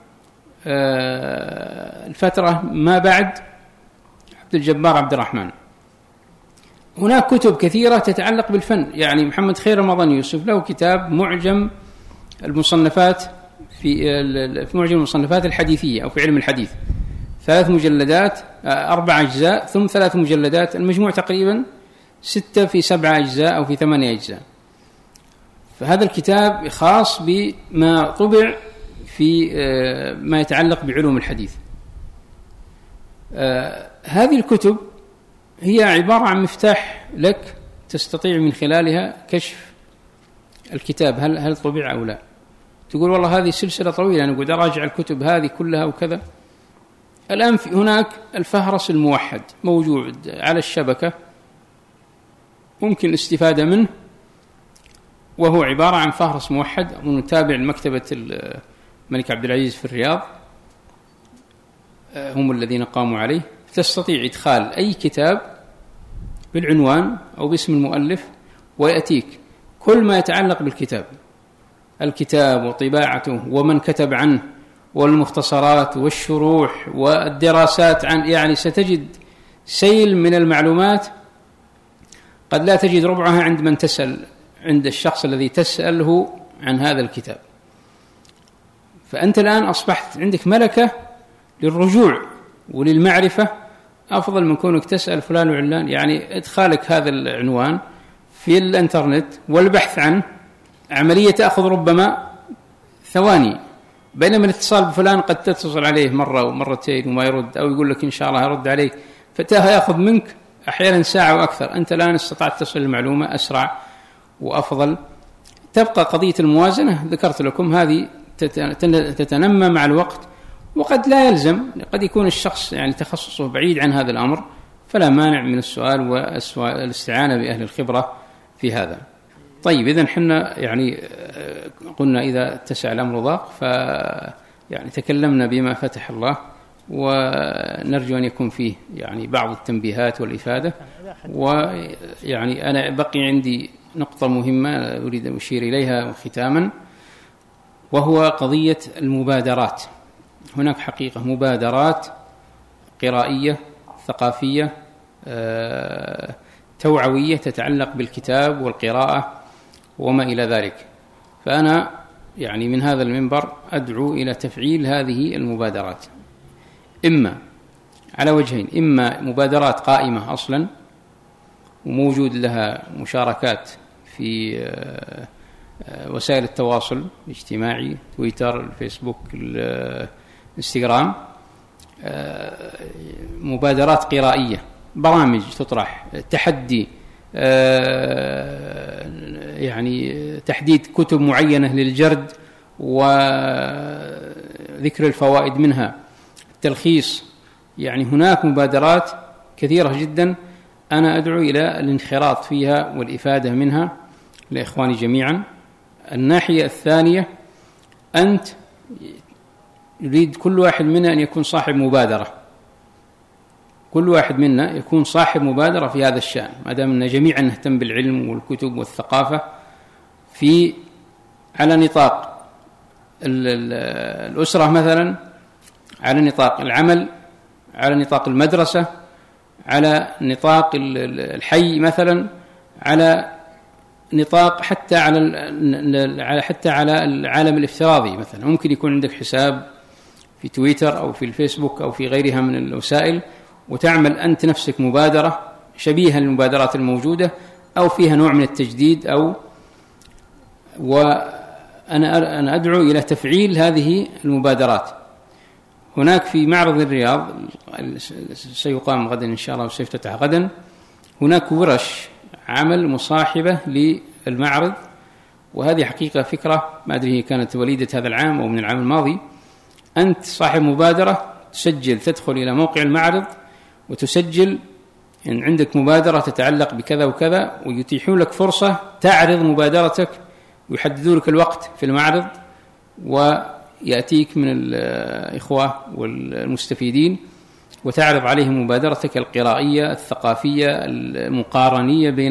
الفترة ما بعد عبد الجبار عبد الرحمن. هناك كتب كثيرة تتعلق بالفن، يعني محمد خير رمضان يوسف له كتاب معجم المصنفات في في معجم المصنفات الحديثية أو في علم الحديث، ثلاث مجلدات، أربع أجزاء ثم ثلاث مجلدات، المجموع تقريبا ستة في سبعة أجزاء أو في ثمانية أجزاء. فهذا الكتاب خاص بما طبع في ما يتعلق بعلوم الحديث. هذه الكتب هي عبارة عن مفتاح لك تستطيع من خلالها كشف الكتاب هل هل طبع أو لا. تقول والله هذه سلسلة طويلة، أنا أقعد أراجع الكتب هذه كلها وكذا. الآن في هناك الفهرس الموحد موجود على الشبكة، ممكن الاستفادة منه، وهو عبارة عن فهرس موحد تابع لمكتبة الملك عبد العزيز في الرياض، هم الذين قاموا عليه. تستطيع إدخال أي كتاب بالعنوان أو باسم المؤلف، ويأتيك كل ما يتعلق بالكتاب، الكتاب وطباعته ومن كتب عنه والمختصرات والشروح والدراسات عن، يعني ستجد سيل من المعلومات قد لا تجد ربعها عند من تسأل، عند الشخص الذي تسأله عن هذا الكتاب. فأنت الآن أصبحت عندك ملكة للرجوع وللمعرفة أفضل من كونك تسأل فلان وعلان. يعني إدخالك هذا العنوان في الإنترنت والبحث عنه عملية تأخذ ربما ثواني، بينما الاتصال بفلان قد تتصل عليه مرة ومرتين وما يرد، أو يقول لك إن شاء الله يرد عليك، فتاه يأخذ منك أحيانا ساعة وأكثر. أنت الآن استطعت تصل المعلومة أسرع وأفضل. تبقى قضية الموازنة، ذكرت لكم هذه تتنمى مع الوقت، وقد لا يلزم، قد يكون الشخص يعني تخصصه بعيد عن هذا الأمر، فلا مانع من السؤال والاستعانة بأهل الخبرة في هذا. طيب، إذن حنا يعني قلنا إذا اتسع الأمر ضاق، ف يعني تكلمنا بما فتح الله، ونرجو أن يكون فيه يعني بعض التنبيهات والإفادة. ويعني أنا بقي عندي نقطة مهمة أريد أن أشير إليها ختاما، وهو قضية المبادرات. هناك حقيقة مبادرات قرائية ثقافية توعوية تتعلق بالكتاب والقراءة وما إلى ذلك. فأنا يعني من هذا المنبر أدعو إلى تفعيل هذه المبادرات، إما على وجهين: إما مبادرات قائمة أصلا وموجود لها مشاركات في وسائل التواصل الاجتماعي، تويتر، الفيسبوك، الانستغرام، مبادرات قرائية، برامج تطرح، تحدي، يعني تحديد كتب معينة للجرد وذكر الفوائد منها، التلخيص. يعني هناك مبادرات كثيرة جدا، أنا أدعو إلى الانخراط فيها والإفادة منها لإخواني جميعا. الناحية الثانية، أنت يريد كل واحد منا أن يكون صاحب مبادرة، كل واحد منا يكون صاحب مبادرة في هذا الشأن، ما دام أن جميعا نهتم بالعلم والكتب والثقافة في على نطاق الأسرة مثلا، على نطاق العمل، على نطاق المدرسة، على نطاق الحي مثلا، على نطاق حتى على حتى على العالم الافتراضي. مثلا ممكن يكون عندك حساب في تويتر أو في الفيسبوك أو في غيرها من الوسائل، وتعمل أنت نفسك مبادرة شبيهة للمبادرات الموجودة أو فيها نوع من التجديد، أو وأنا أنا أدعو إلى تفعيل هذه المبادرات. هناك في معرض الرياض سيقام غدا إن شاء الله وسيفتتح غدا، هناك ورش عمل مصاحبة للمعرض، وهذه حقيقة فكرة ما أدري هي كانت وليدة هذا العام أو من العام الماضي. أنت صاحب مبادرة تسجل، تدخل إلى موقع المعرض وتسجل إن عندك مبادرة تتعلق بكذا وكذا، ويتيحون لك فرصة تعرض مبادرتك، ويحددوا لك الوقت في المعرض، ويأتيك من الإخوة والمستفيدين وتعرض عليهم مبادرتك القرائية الثقافية المقارنية بين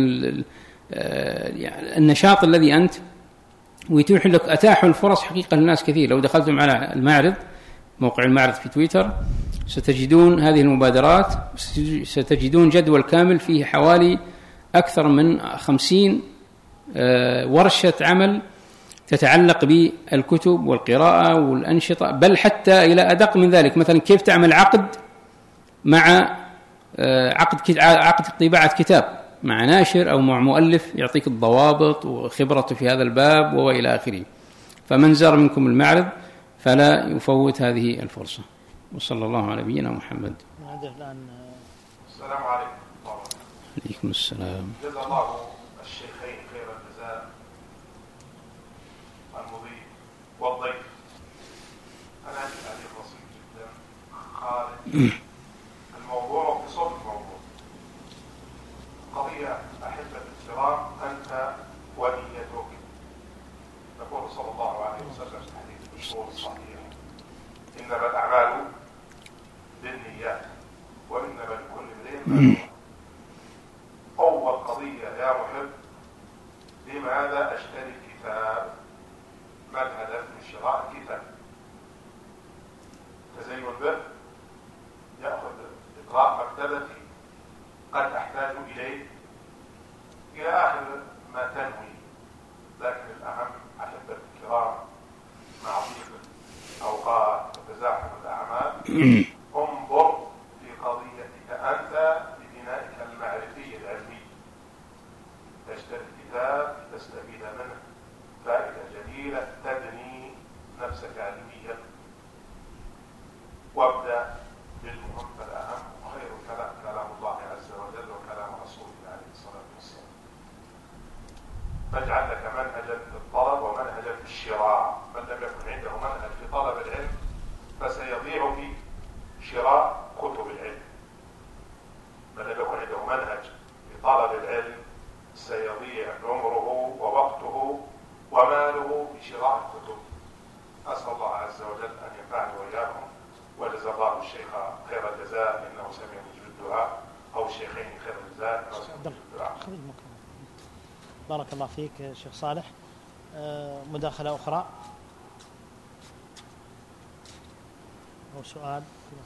النشاط الذي أنت، ويتيح لك أتاحوا الفرص حقيقة للناس كثير. لو دخلتم على المعرض، موقع المعرض في تويتر، ستجدون هذه المبادرات، ستجدون جدول كامل فيه حوالي أكثر من خمسين ورشة عمل تتعلق بالكتب والقراءة والأنشطة، بل حتى إلى أدق من ذلك. مثلا كيف تعمل عقد مع عقد عقد طباعة كتاب مع ناشر أو مع مؤلف، يعطيك الضوابط وخبرته في هذا الباب وإلى آخره. فمن زار منكم المعرض فلا يفوت هذه الفرصة. وصلى الله على نبينا محمد. السلام عليكم. عليكم السلام. جزا الله الشيخين خير الجزاء، المضيف والضيف. أنا عندي تعليق بسيط جدا خارج الموضوع في صلب الموضوع. قضية أحبة الكرام، أنت ونيتك. يقول صلى الله عليه وسلم في حديث المشهور الصحيح: إنما الأعمال بالنيات وإنما لكل امرئ ما نوى. أول قضية يا محب، لماذا أشتري كتاب؟ ما الهدف من شراء الكتاب؟ تزين به، يأخذ إقراء مكتبتي، قد أحتاج إليه، إلى آخر ما تنوي. لكن الأهم أحبة الكرام، مع ضيق الأوقات وتزاحم الأعمال، انظر في قضيتك أنت لبنائك المعرفي العلمي. تشتري الكتاب تستفيد منه فائدة جليلة، تبني نفسك علميا، وابدأ بالمهم فالأهم، وخير الكلام كلام الله عز وجل وكلام رسوله عليه الصلاة والسلام. فاجعل لك منهجا في الطلب ومنهجا في الشراء. من لم يكن عنده منهج في طلب العلم فسيضيع في شراء كتب العلم. من لم يكن عنده منهج في طلب العلم سيضيع عمره ووقته وماله في شراء الكتب. أسأل الله عز وجل أن ينفعني وإياكم، وجزا الله الشيخ خير الجزاء إنه سمع مجيب الدعاء، أو الشيخين خير الجزاء إنه سمع مجيب الدعاء. بارك الله فيك شيخ صالح. مداخلة أخرى أو سؤال؟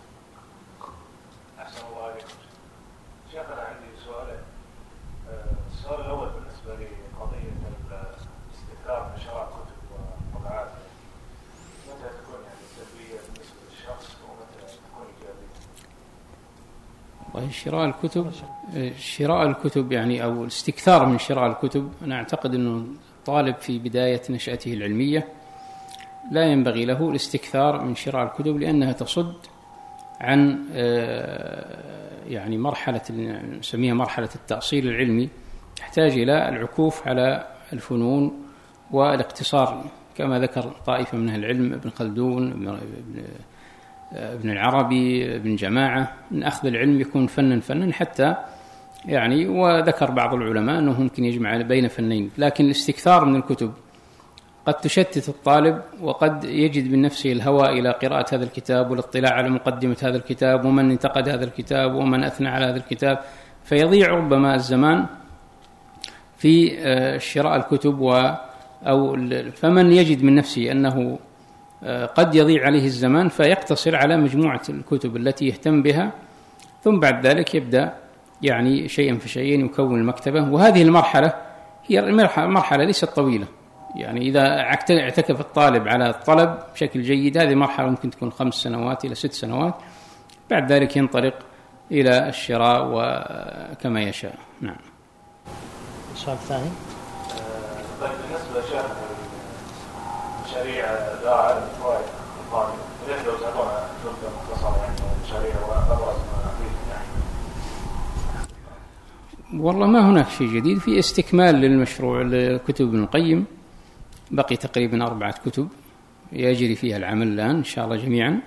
أحسن الله عليكم شيخ. أنا عندي سؤالين. السؤال الأول بالنسبة لي قضية الاستئثار من شراء كتب وطبعات، متى تكون يعني سلبية بالنسبة للشخص ومتى تكون إيجابية؟ والله شراء الكتب شراء الكتب يعني أو الاستكثار من شراء الكتب، أنا أعتقد أنه طالب في بداية نشأته العلمية لا ينبغي له الاستكثار من شراء الكتب، لأنها تصد عن يعني مرحلة نسميها مرحلة التأصيل العلمي، تحتاج إلى العكوف على الفنون والاقتصار، كما ذكر طائفة من أهل العلم، ابن خلدون، ابن العربي، ابن جماعة، من أخذ العلم يكون فنا فنا حتى يعني، وذكر بعض العلماء أنه ممكن يجمع بين فنين. لكن الاستكثار من الكتب قد تشتت الطالب، وقد يجد من نفسه الهوى إلى قراءة هذا الكتاب والاطلاع على مقدمة هذا الكتاب ومن انتقد هذا الكتاب ومن أثنى على هذا الكتاب، فيضيع ربما الزمان في شراء الكتب. و أو فمن يجد من نفسه أنه قد يضيع عليه الزمان فيقتصر على مجموعة الكتب التي يهتم بها، ثم بعد ذلك يبدأ يعني شيئا فشيئا يكون المكتبة. وهذه المرحلة هي مرحلة ليست طويلة، يعني إذا اعتكف الطالب على الطلب بشكل جيد هذه مرحلة ممكن تكون خمس سنوات إلى ست سنوات، بعد ذلك ينطلق إلى الشراء وكما يشاء. نعم. السؤال الثاني. طيب بالنسبة لشيخ مشاريع دار الفوائد القادمة ليش لو تكون جملة مختصرة يعني مشاريع وأبرز ما فيه يعني؟ والله ما هناك شيء جديد، في استكمال للمشروع لكتب ابن القيم، بقي تقريبا أربعة كتب يجري فيها العمل الآن إن شاء الله جميعا.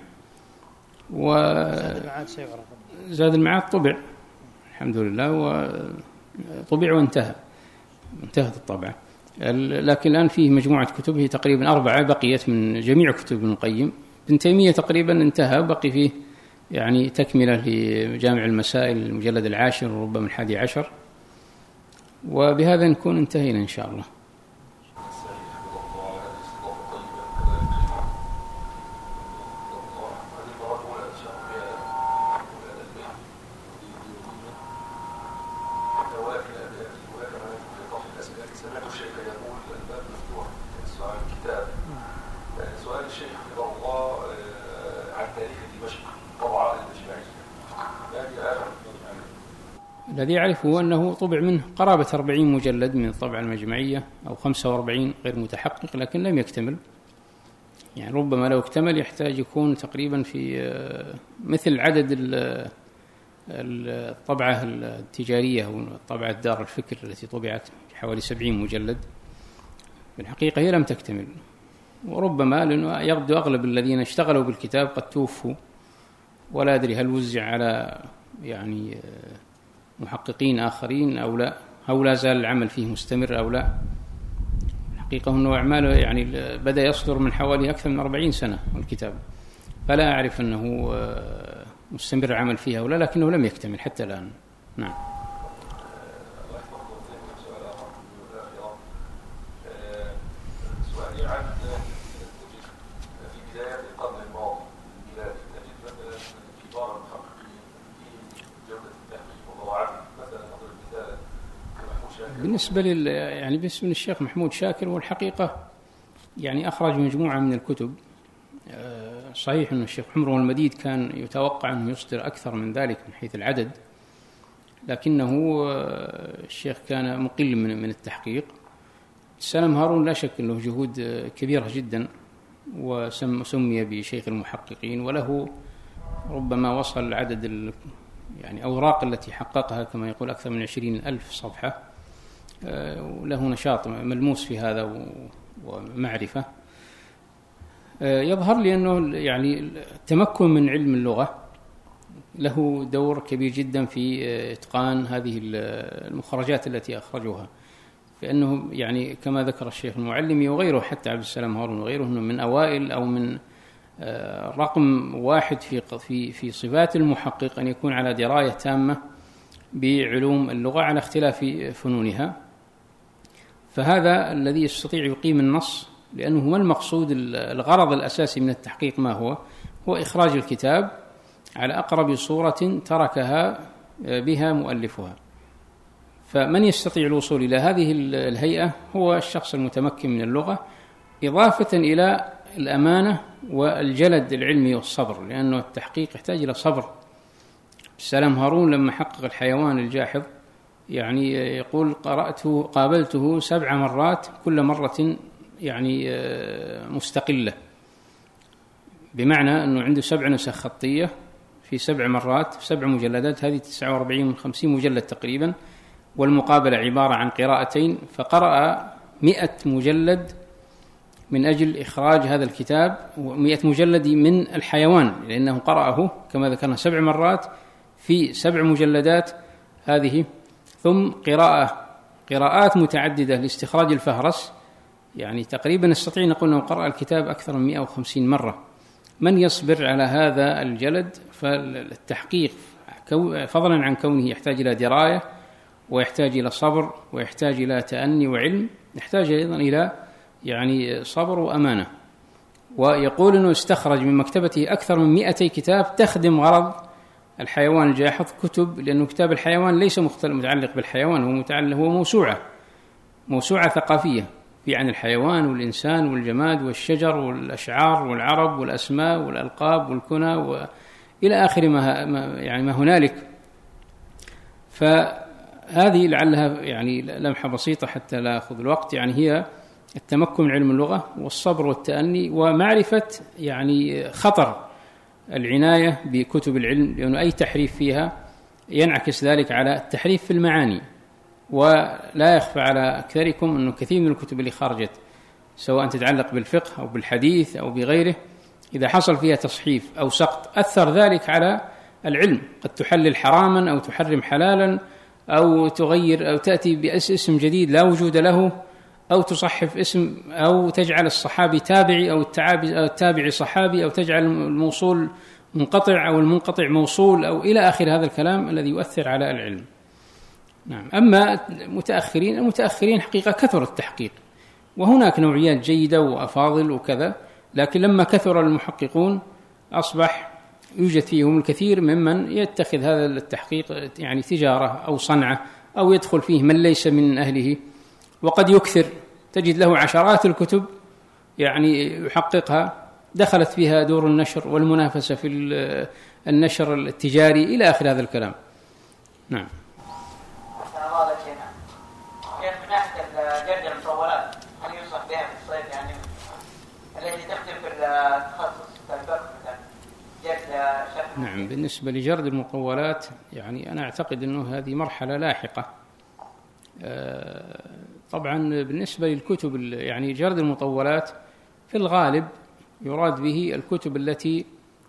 وزاد المعاد طبع الحمد لله، وطبع وانتهى انتهت الطبعة، لكن الآن فيه مجموعة كتب هي تقريبا أربعة بقيت من جميع كتب ابن القيم. ابن تيمية تقريبا انتهى، بقي فيه يعني تكملة لجامع المسائل المجلد العاشر وربما الحادي عشر، وبهذا نكون انتهينا إن شاء الله. الذي أعرفه أنه طبع منه قرابة أربعين مجلد من الطبعة المجمعية أو خمسة وأربعين غير متحقق، لكن لم يكتمل. يعني ربما لو اكتمل يحتاج يكون تقريبا في مثل عدد الطبعة التجارية أو طبعة دار الفكر التي طبعت حوالي سبعين مجلد. في الحقيقة هي لم تكتمل، وربما لأنه يبدو أغلب الذين اشتغلوا بالكتاب قد توفوا، ولا أدري هل وزع على يعني محققين آخرين أو لا، أو لا زال العمل فيه مستمر أو لا. الحقيقة أنه أعماله يعني بدأ يصدر من حوالي أكثر من أربعين سنة الكتاب، فلا أعرف أنه مستمر العمل فيها ولا، لكنه لم يكتمل حتى الآن. نعم. بالنسبة لل يعني بالنسبة للشيخ محمود شاكر، والحقيقة يعني أخرج مجموعة من الكتب. صحيح أن الشيخ عمره المديد كان يتوقع أنه يصدر أكثر من ذلك من حيث العدد، لكنه الشيخ كان مقل من من التحقيق. سلام هارون لا شك أنه جهود كبيرة جدا، وسمي بشيخ المحققين، وله ربما وصل عدد يعني أوراق التي حققها كما يقول أكثر من عشرين ألف صفحة، وله نشاط ملموس في هذا ومعرفة. يظهر لي أنه يعني التمكن من علم اللغة له دور كبير جدا في إتقان هذه المخرجات التي أخرجوها، فإنه يعني كما ذكر الشيخ المعلمي وغيره حتى عبد السلام هارون وغيره أنه من أوائل أو من رقم واحد في في في صفات المحقق أن يكون على دراية تامة بعلوم اللغة على اختلاف فنونها. فهذا الذي يستطيع يقيم النص، لأنه هو المقصود الغرض الأساسي من التحقيق ما هو هو إخراج الكتاب على أقرب صورة تركها بها مؤلفها. فمن يستطيع الوصول إلى هذه الهيئة هو الشخص المتمكن من اللغة، إضافة إلى الأمانة والجلد العلمي والصبر، لأنه التحقيق يحتاج إلى صبر. سلام هارون لما حقق الحيوان الجاحظ يعني يقول قرأته قابلته سبع مرات، كل مرة يعني مستقلة، بمعنى أنه عنده سبع نسخ خطية في سبع مرات سبع مجلدات، هذه تسعة وأربعين من خمسين مجلد تقريبا، والمقابلة عبارة عن قراءتين، فقرأ مئة مجلد من أجل إخراج هذا الكتاب، ومئة مجلد من الحيوان لأنه قرأه كما ذكرنا سبع مرات في سبع مجلدات هذه، ثم قراءة قراءات متعددة لاستخراج الفهرس، يعني تقريبا نستطيع نقول أنه قرأ الكتاب أكثر من مئة وخمسين مرة. من يصبر على هذا الجلد فالتحقيق فضلا عن كونه يحتاج إلى دراية ويحتاج إلى صبر ويحتاج إلى تأني وعلم، يحتاج أيضا إلى يعني صبر وأمانة. ويقول أنه استخرج من مكتبته أكثر من مئتي كتاب تخدم غرض الحيوان الجاحظ، كتب، لأنه كتاب الحيوان ليس متعلق بالحيوان، هو متعلق هو موسوعة موسوعة ثقافية في عن الحيوان والإنسان والجماد والشجر والأشعار والعرب والأسماء والألقاب والكنى وإلى آخر ما يعني ما هنالك. فهذه لعلها يعني لمحة بسيطة حتى لا أخذ الوقت، يعني هي التمكن من علم اللغة والصبر والتأني ومعرفة يعني خطر العناية بكتب العلم، لأنه أي تحريف فيها ينعكس ذلك على التحريف في المعاني. ولا يخفى على أكثركم أنه كثير من الكتب اللي خرجت سواء تتعلق بالفقه أو بالحديث أو بغيره، إذا حصل فيها تصحيف أو سقط أثر ذلك على العلم، قد تحلل حراما أو تحرم حلالا أو تغير أو تأتي باسم جديد لا وجود له، أو تصحف اسم، أو تجعل الصحابي تابعي أو التابعي صحابي، أو تجعل الموصول منقطع أو المنقطع موصول، أو إلى آخر هذا الكلام الذي يؤثر على العلم. نعم. أما المتأخرين المتأخرين حقيقة كثر التحقيق، وهناك نوعيات جيدة وأفاضل وكذا، لكن لما كثر المحققون أصبح يوجد فيهم الكثير ممن يتخذ هذا التحقيق يعني تجارة أو صنعة، أو يدخل فيه من ليس من أهله، وقد يكثر، تجد له عشرات الكتب يعني يحققها دخلت فيها دور النشر والمنافسة في النشر التجاري إلى آخر هذا الكلام. نعم. كيف من ناحية جرد المطولات هل ينصح بها في الصيف، يعني التي تختلف في التخصص كالفقه مثلا جرد شرح؟ نعم. بالنسبة لجرد المطولات يعني أنا أعتقد أنه هذه مرحلة لاحقة. طبعا بالنسبة للكتب يعني جرد المطولات في الغالب يراد به الكتب التي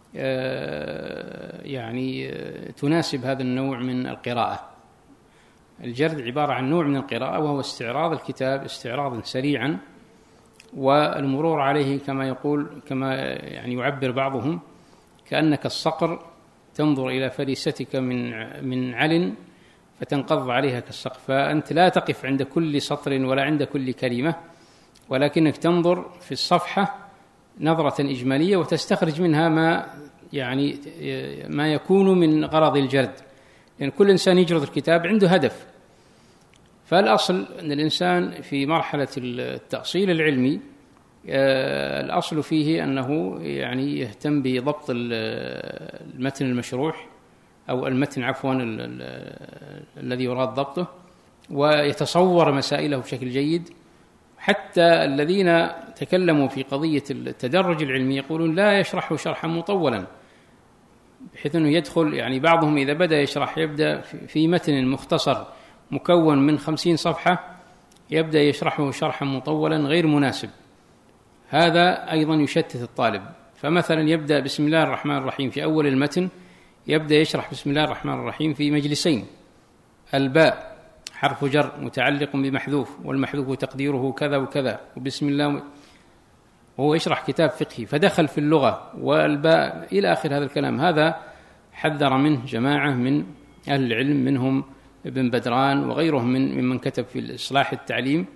يعني تناسب هذا النوع من القراءة. الجرد عبارة عن نوع من القراءة، وهو استعراض الكتاب استعراضا سريعا، والمرور عليه كما يقول كما يعني يعبر بعضهم كأنك الصقر تنظر إلى فريستك من من علن فتنقض عليها كالصقر، فأنت لا تقف عند كل سطر ولا عند كل كلمة، ولكنك تنظر في الصفحة نظرة إجمالية وتستخرج منها ما يعني ما يكون من غرض الجرد، لأن يعني كل إنسان يجرد الكتاب عنده هدف. فالأصل أن الإنسان في مرحلة التأصيل العلمي الأصل فيه أنه يعني يهتم بضبط المتن المشروح أو المتن عفوا الذي يراد ضبطه، ويتصور مسائله بشكل جيد. حتى الذين تكلموا في قضية التدرج العلمي يقولون لا يشرح شرحا مطولا، بحيث أنه يدخل يعني بعضهم إذا بدأ يشرح يبدأ في متن مختصر مكون من خمسين صفحة يبدأ يشرحه شرحا مطولا غير مناسب، هذا أيضا يشتت الطالب. فمثلا يبدأ بسم الله الرحمن الرحيم في أول المتن، يبدأ يشرح بسم الله الرحمن الرحيم في مجلسين، الباء حرف جر متعلق بمحذوف والمحذوف تقديره كذا وكذا، وبسم الله، وهو يشرح كتاب فقهي فدخل في اللغة والباء إلى آخر هذا الكلام. هذا حذر منه جماعة من أهل العلم، منهم ابن بدران وغيرهم من ممن كتب في إصلاح التعليم.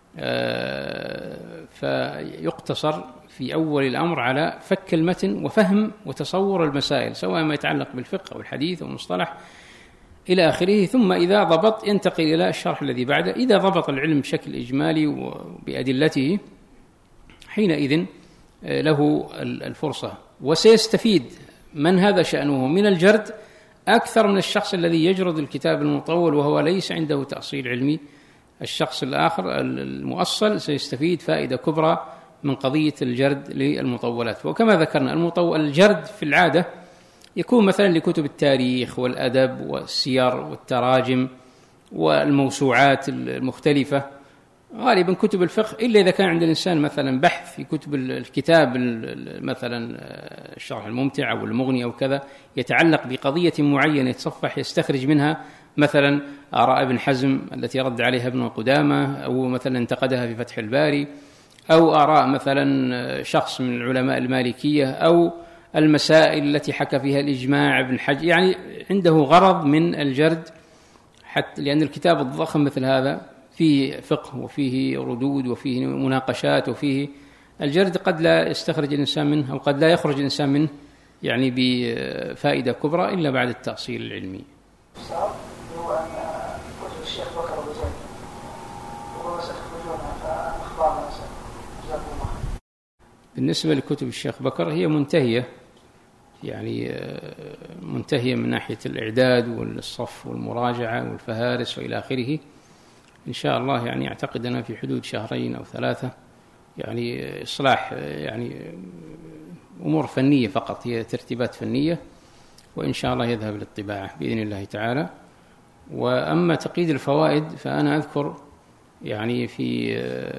فيقتصر في أول الأمر على فك المتن وفهم وتصور المسائل سواء ما يتعلق بالفقه أو الحديث أو المصطلح إلى آخره، ثم إذا ضبط ينتقل إلى الشرح الذي بعده. إذا ضبط العلم بشكل إجمالي وبأدلته حينئذ له الفرصة، وسيستفيد من هذا شأنه من الجرد أكثر من الشخص الذي يجرد الكتاب المطول وهو ليس عنده تأصيل علمي. الشخص الآخر المؤصل سيستفيد فائدة كبرى من قضية الجرد للمطولات. وكما ذكرنا المطول الجرد في العادة يكون مثلا لكتب التاريخ والأدب والسير والتراجم والموسوعات المختلفة، غالبا كتب الفقه، إلا إذا كان عند الإنسان مثلا بحث في كتب الكتاب مثلا الشرح الممتع أو المغني أو كذا يتعلق بقضية معينة يتصفح يستخرج منها مثلا آراء ابن حزم التي رد عليها ابن قدامة، أو مثلا انتقدها في فتح الباري، أو آراء مثلا شخص من العلماء المالكية، أو المسائل التي حكى فيها الإجماع ابن حجر، يعني عنده غرض من الجرد، حتى لأن الكتاب الضخم مثل هذا فيه فقه وفيه ردود وفيه مناقشات وفيه الجرد قد لا يستخرج الإنسان منه أو قد لا يخرج الإنسان منه يعني بفائدة كبرى إلا بعد التأصيل العلمي. هو أن كتب الشيخ بكر أبو زيد وهو سيخرجونها فأخبارنا جزاكم الله. بالنسبة لكتب الشيخ بكر هي منتهية، يعني منتهية من ناحية الإعداد والصف والمراجعة والفهارس وإلى آخره. إن شاء الله يعني أعتقد أنها في حدود شهرين أو ثلاثة، يعني إصلاح يعني أمور فنية فقط، هي ترتيبات فنية، وإن شاء الله يذهب للطباعة بإذن الله تعالى. وأما تقييد الفوائد فأنا أذكر يعني في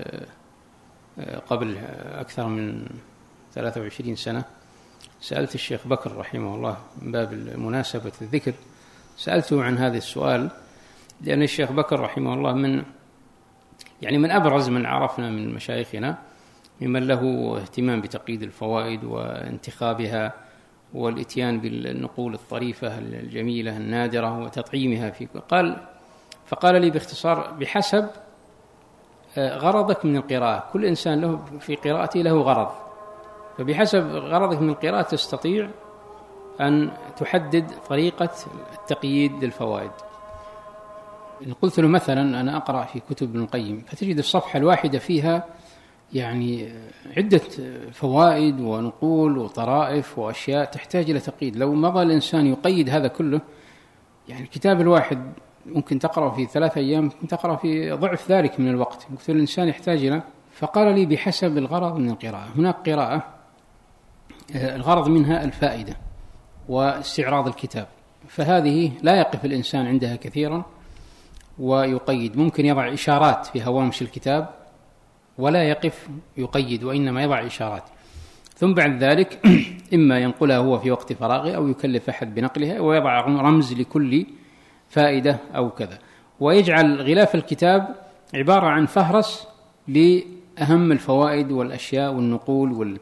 قبل أكثر من ثلاثة وعشرين سنة سألت الشيخ بكر رحمه الله من باب مناسبة الذكر، سألته عن هذا السؤال، لأن الشيخ بكر رحمه الله من يعني من أبرز من عرفنا من مشايخنا ممن له اهتمام بتقييد الفوائد وانتخابها والإتيان بالنقول الطريفة الجميلة النادرة وتطعيمها في قال فقال لي باختصار: بحسب غرضك من القراءة، كل إنسان له في قراءته له غرض، فبحسب غرضك من القراءة تستطيع أن تحدد طريقة التقييد للفوائد. إن قلت له مثلا أنا أقرأ في كتب ابن القيم فتجد الصفحة الواحدة فيها يعني عدة فوائد ونقول وطرائف وأشياء تحتاج إلى تقييد، لو مضى الإنسان يقيد هذا كله يعني الكتاب الواحد ممكن تقرأ في ثلاثة أيام، ممكن تقرأ في ضعف ذلك من الوقت، قلت الإنسان يحتاج إلى. فقال لي: بحسب الغرض من القراءة، هناك قراءة الغرض منها الفائدة واستعراض الكتاب، فهذه لا يقف الإنسان عندها كثيرا ويقيد، ممكن يضع إشارات في هوامش الكتاب ولا يقف يقيد، وإنما يضع إشارات، ثم بعد ذلك إما ينقلها هو في وقت فراغه أو يكلف أحد بنقلها ويضع رمز لكل فائدة أو كذا، ويجعل غلاف الكتاب عبارة عن فهرس لأهم الفوائد والأشياء والنقول وال...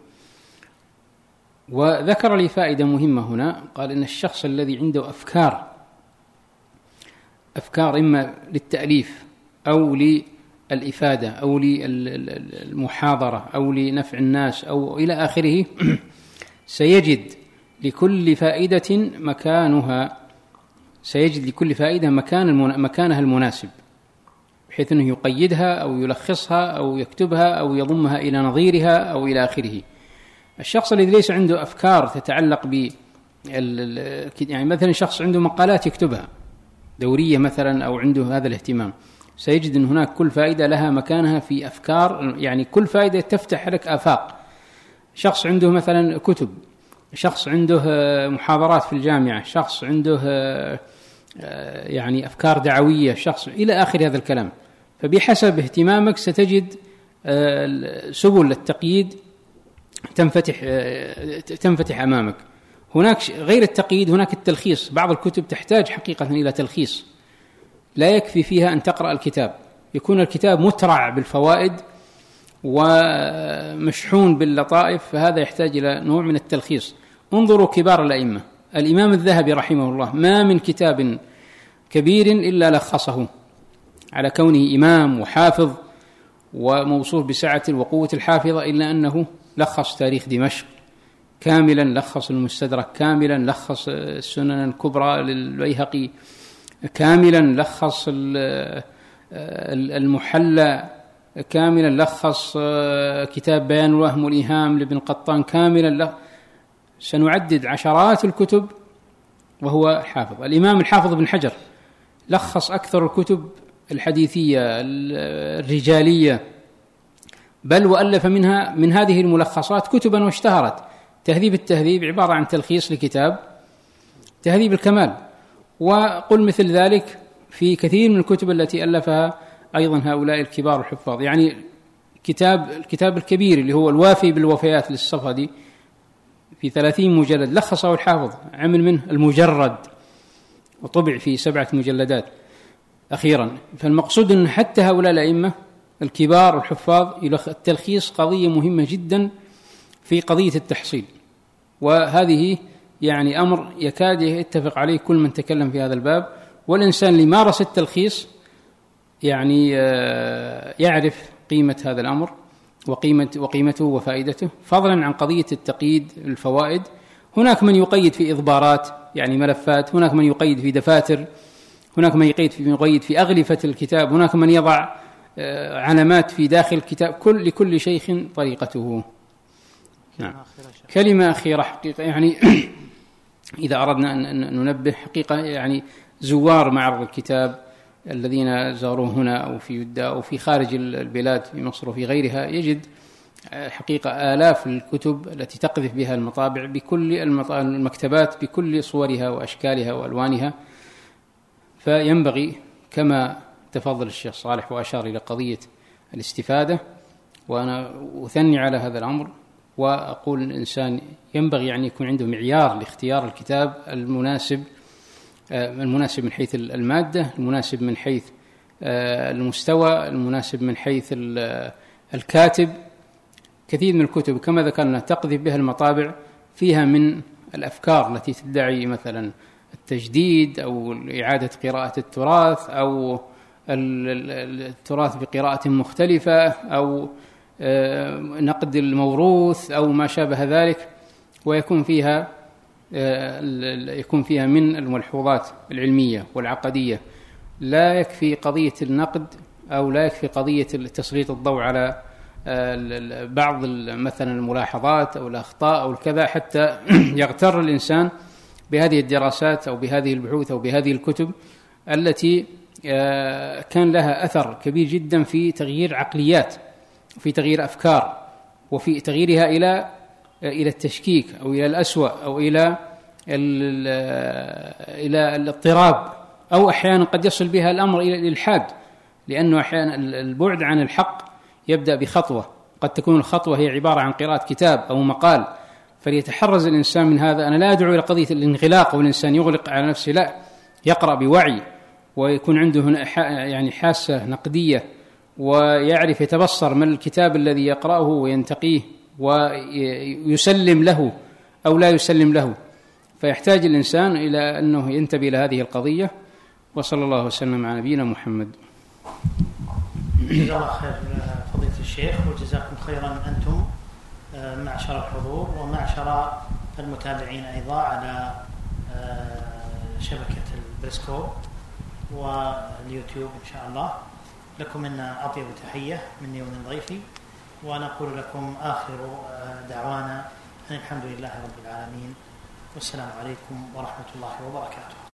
وذكر لي فائدة مهمة هنا، قال إن الشخص الذي عنده أفكار أفكار إما للتأليف أو للإفادة أو للمحاضرة أو لنفع الناس أو إلى آخره سيجد لكل فائدة مكانها، سيجد لكل فائدة مكان المنا... مكانها المناسب، بحيث أنه يقيدها أو يلخصها أو يكتبها أو يضمها إلى نظيرها أو إلى آخره. الشخص الذي ليس عنده أفكار تتعلق ب يعني مثلا شخص عنده مقالات يكتبها دورية مثلا أو عنده هذا الاهتمام، سيجد أن هناك كل فائدة لها مكانها في أفكار، يعني كل فائدة تفتح لك آفاق. شخص عنده مثلا كتب، شخص عنده محاضرات في الجامعة، شخص عنده يعني أفكار دعوية، شخص إلى آخر هذا الكلام. فبحسب اهتمامك ستجد سبل التقييد تنفتح تنفتح أمامك. هناك غير التقييد هناك التلخيص، بعض الكتب تحتاج حقيقة إلى تلخيص، لا يكفي فيها أن تقرأ الكتاب، يكون الكتاب مترع بالفوائد ومشحون باللطائف، فهذا يحتاج إلى نوع من التلخيص. انظروا كبار الأئمة، الإمام الذهبي رحمه الله ما من كتاب كبير إلا لخصه، على كونه إمام وحافظ وموصوف بسعة وقوة الحافظة، إلا أنه لخص تاريخ دمشق كاملا، لخص المستدرك كاملا، لخص السنن الكبرى للبيهقي كاملا، لخص المحلى كاملا، لخص كتاب بيان الوهم والإيهام لابن قطان كاملا. سنعدد عشرات الكتب وهو حافظ. الإمام الحافظ بن حجر لخص أكثر الكتب الحديثية الرجالية، بل وألف منها من هذه الملخصات كتبا واشتهرت. تهذيب التهذيب عبارة عن تلخيص لكتاب تهذيب الكمال، وقل مثل ذلك في كثير من الكتب التي ألفها أيضا هؤلاء الكبار الحفاظ. يعني كتاب الكتاب الكبير اللي هو الوافي بالوفيات للصفدي في ثلاثين مجلد لخصه الحافظ، عمل منه المجرد وطبع في سبعة مجلدات أخيرا. فالمقصود أن حتى هؤلاء الأئمة الكبار الحفاظ التلخيص قضية مهمة جدا في قضية التحصيل، وهذه يعني أمر يكاد يتفق عليه كل من تكلم في هذا الباب. والإنسان اللي مارس التلخيص يعني يعرف قيمة هذا الأمر، وقيمة وقيمته وفائدته، فضلا عن قضية التقييد الفوائد. هناك من يقيد في إضبارات يعني ملفات، هناك من يقيد في دفاتر، هناك من يقيد في يقيد في أغلفة الكتاب، هناك من يضع علامات في داخل الكتاب. كل لكل شيخ طريقته. نعم. كلمة أخيرة حقيقة يعني إذا أردنا أن ننبه حقيقة يعني زوار معرض الكتاب الذين زاروه هنا أو في يدا أو في خارج البلاد في مصر وفي غيرها يجد حقيقة آلاف الكتب التي تقذف بها المطابع بكل المكتبات بكل صورها وأشكالها وألوانها. فينبغي كما تفضل الشيخ صالح وأشار إلى قضية الاستفادة، وأنا أثني على هذا الأمر وأقول الإنسان ينبغي أن يكون عنده معيار لاختيار الكتاب المناسب، المناسب من حيث المادة، المناسب من حيث المستوى، المناسب من حيث الكاتب. كثير من الكتب كما ذكرنا تقذف بها المطابع فيها من الأفكار التي تدعي مثلا التجديد أو إعادة قراءة التراث أو التراث بقراءة مختلفة أو نقد الموروث أو ما شابه ذلك، ويكون فيها يكون فيها من الملحوظات العلمية والعقدية. لا يكفي قضية النقد أو لا يكفي قضية تسليط الضوء على بعض مثلا الملاحظات أو الأخطاء أو الكذا حتى يغتر الإنسان بهذه الدراسات أو بهذه البحوث أو بهذه الكتب التي كان لها أثر كبير جدا في تغيير عقليات، في تغيير أفكار، وفي تغييرها إلى إلى التشكيك أو إلى الأسوأ أو إلى إلى الاضطراب، أو أحيانا قد يصل بها الأمر إلى الإلحاد، لأنه أحيانا البعد عن الحق يبدأ بخطوة، قد تكون الخطوة هي عبارة عن قراءة كتاب أو مقال، فليتحرز الإنسان من هذا. أنا لا أدعو إلى قضية الانغلاق والإنسان يغلق على نفسه، لا، يقرأ بوعي ويكون عنده هنا يعني حاسة نقدية ويعرف يتبصر من الكتاب الذي يقرأه وينتقيه ويسلم له أو لا يسلم له. فيحتاج الإنسان إلى أنه ينتبه إلى هذه القضية. وصلى الله وسلم على نبينا محمد. جزا الله خير فضيلة الشيخ، وجزاكم خيرا أنتم معشر الحضور ومعشر المتابعين أيضا على شبكة البريسكوب واليوتيوب إن شاء الله. لكم منا أطيب تحية مني ومن ضيفي، ونقول لكم آخر دعوانا أن الحمد لله رب العالمين، والسلام عليكم ورحمة الله وبركاته.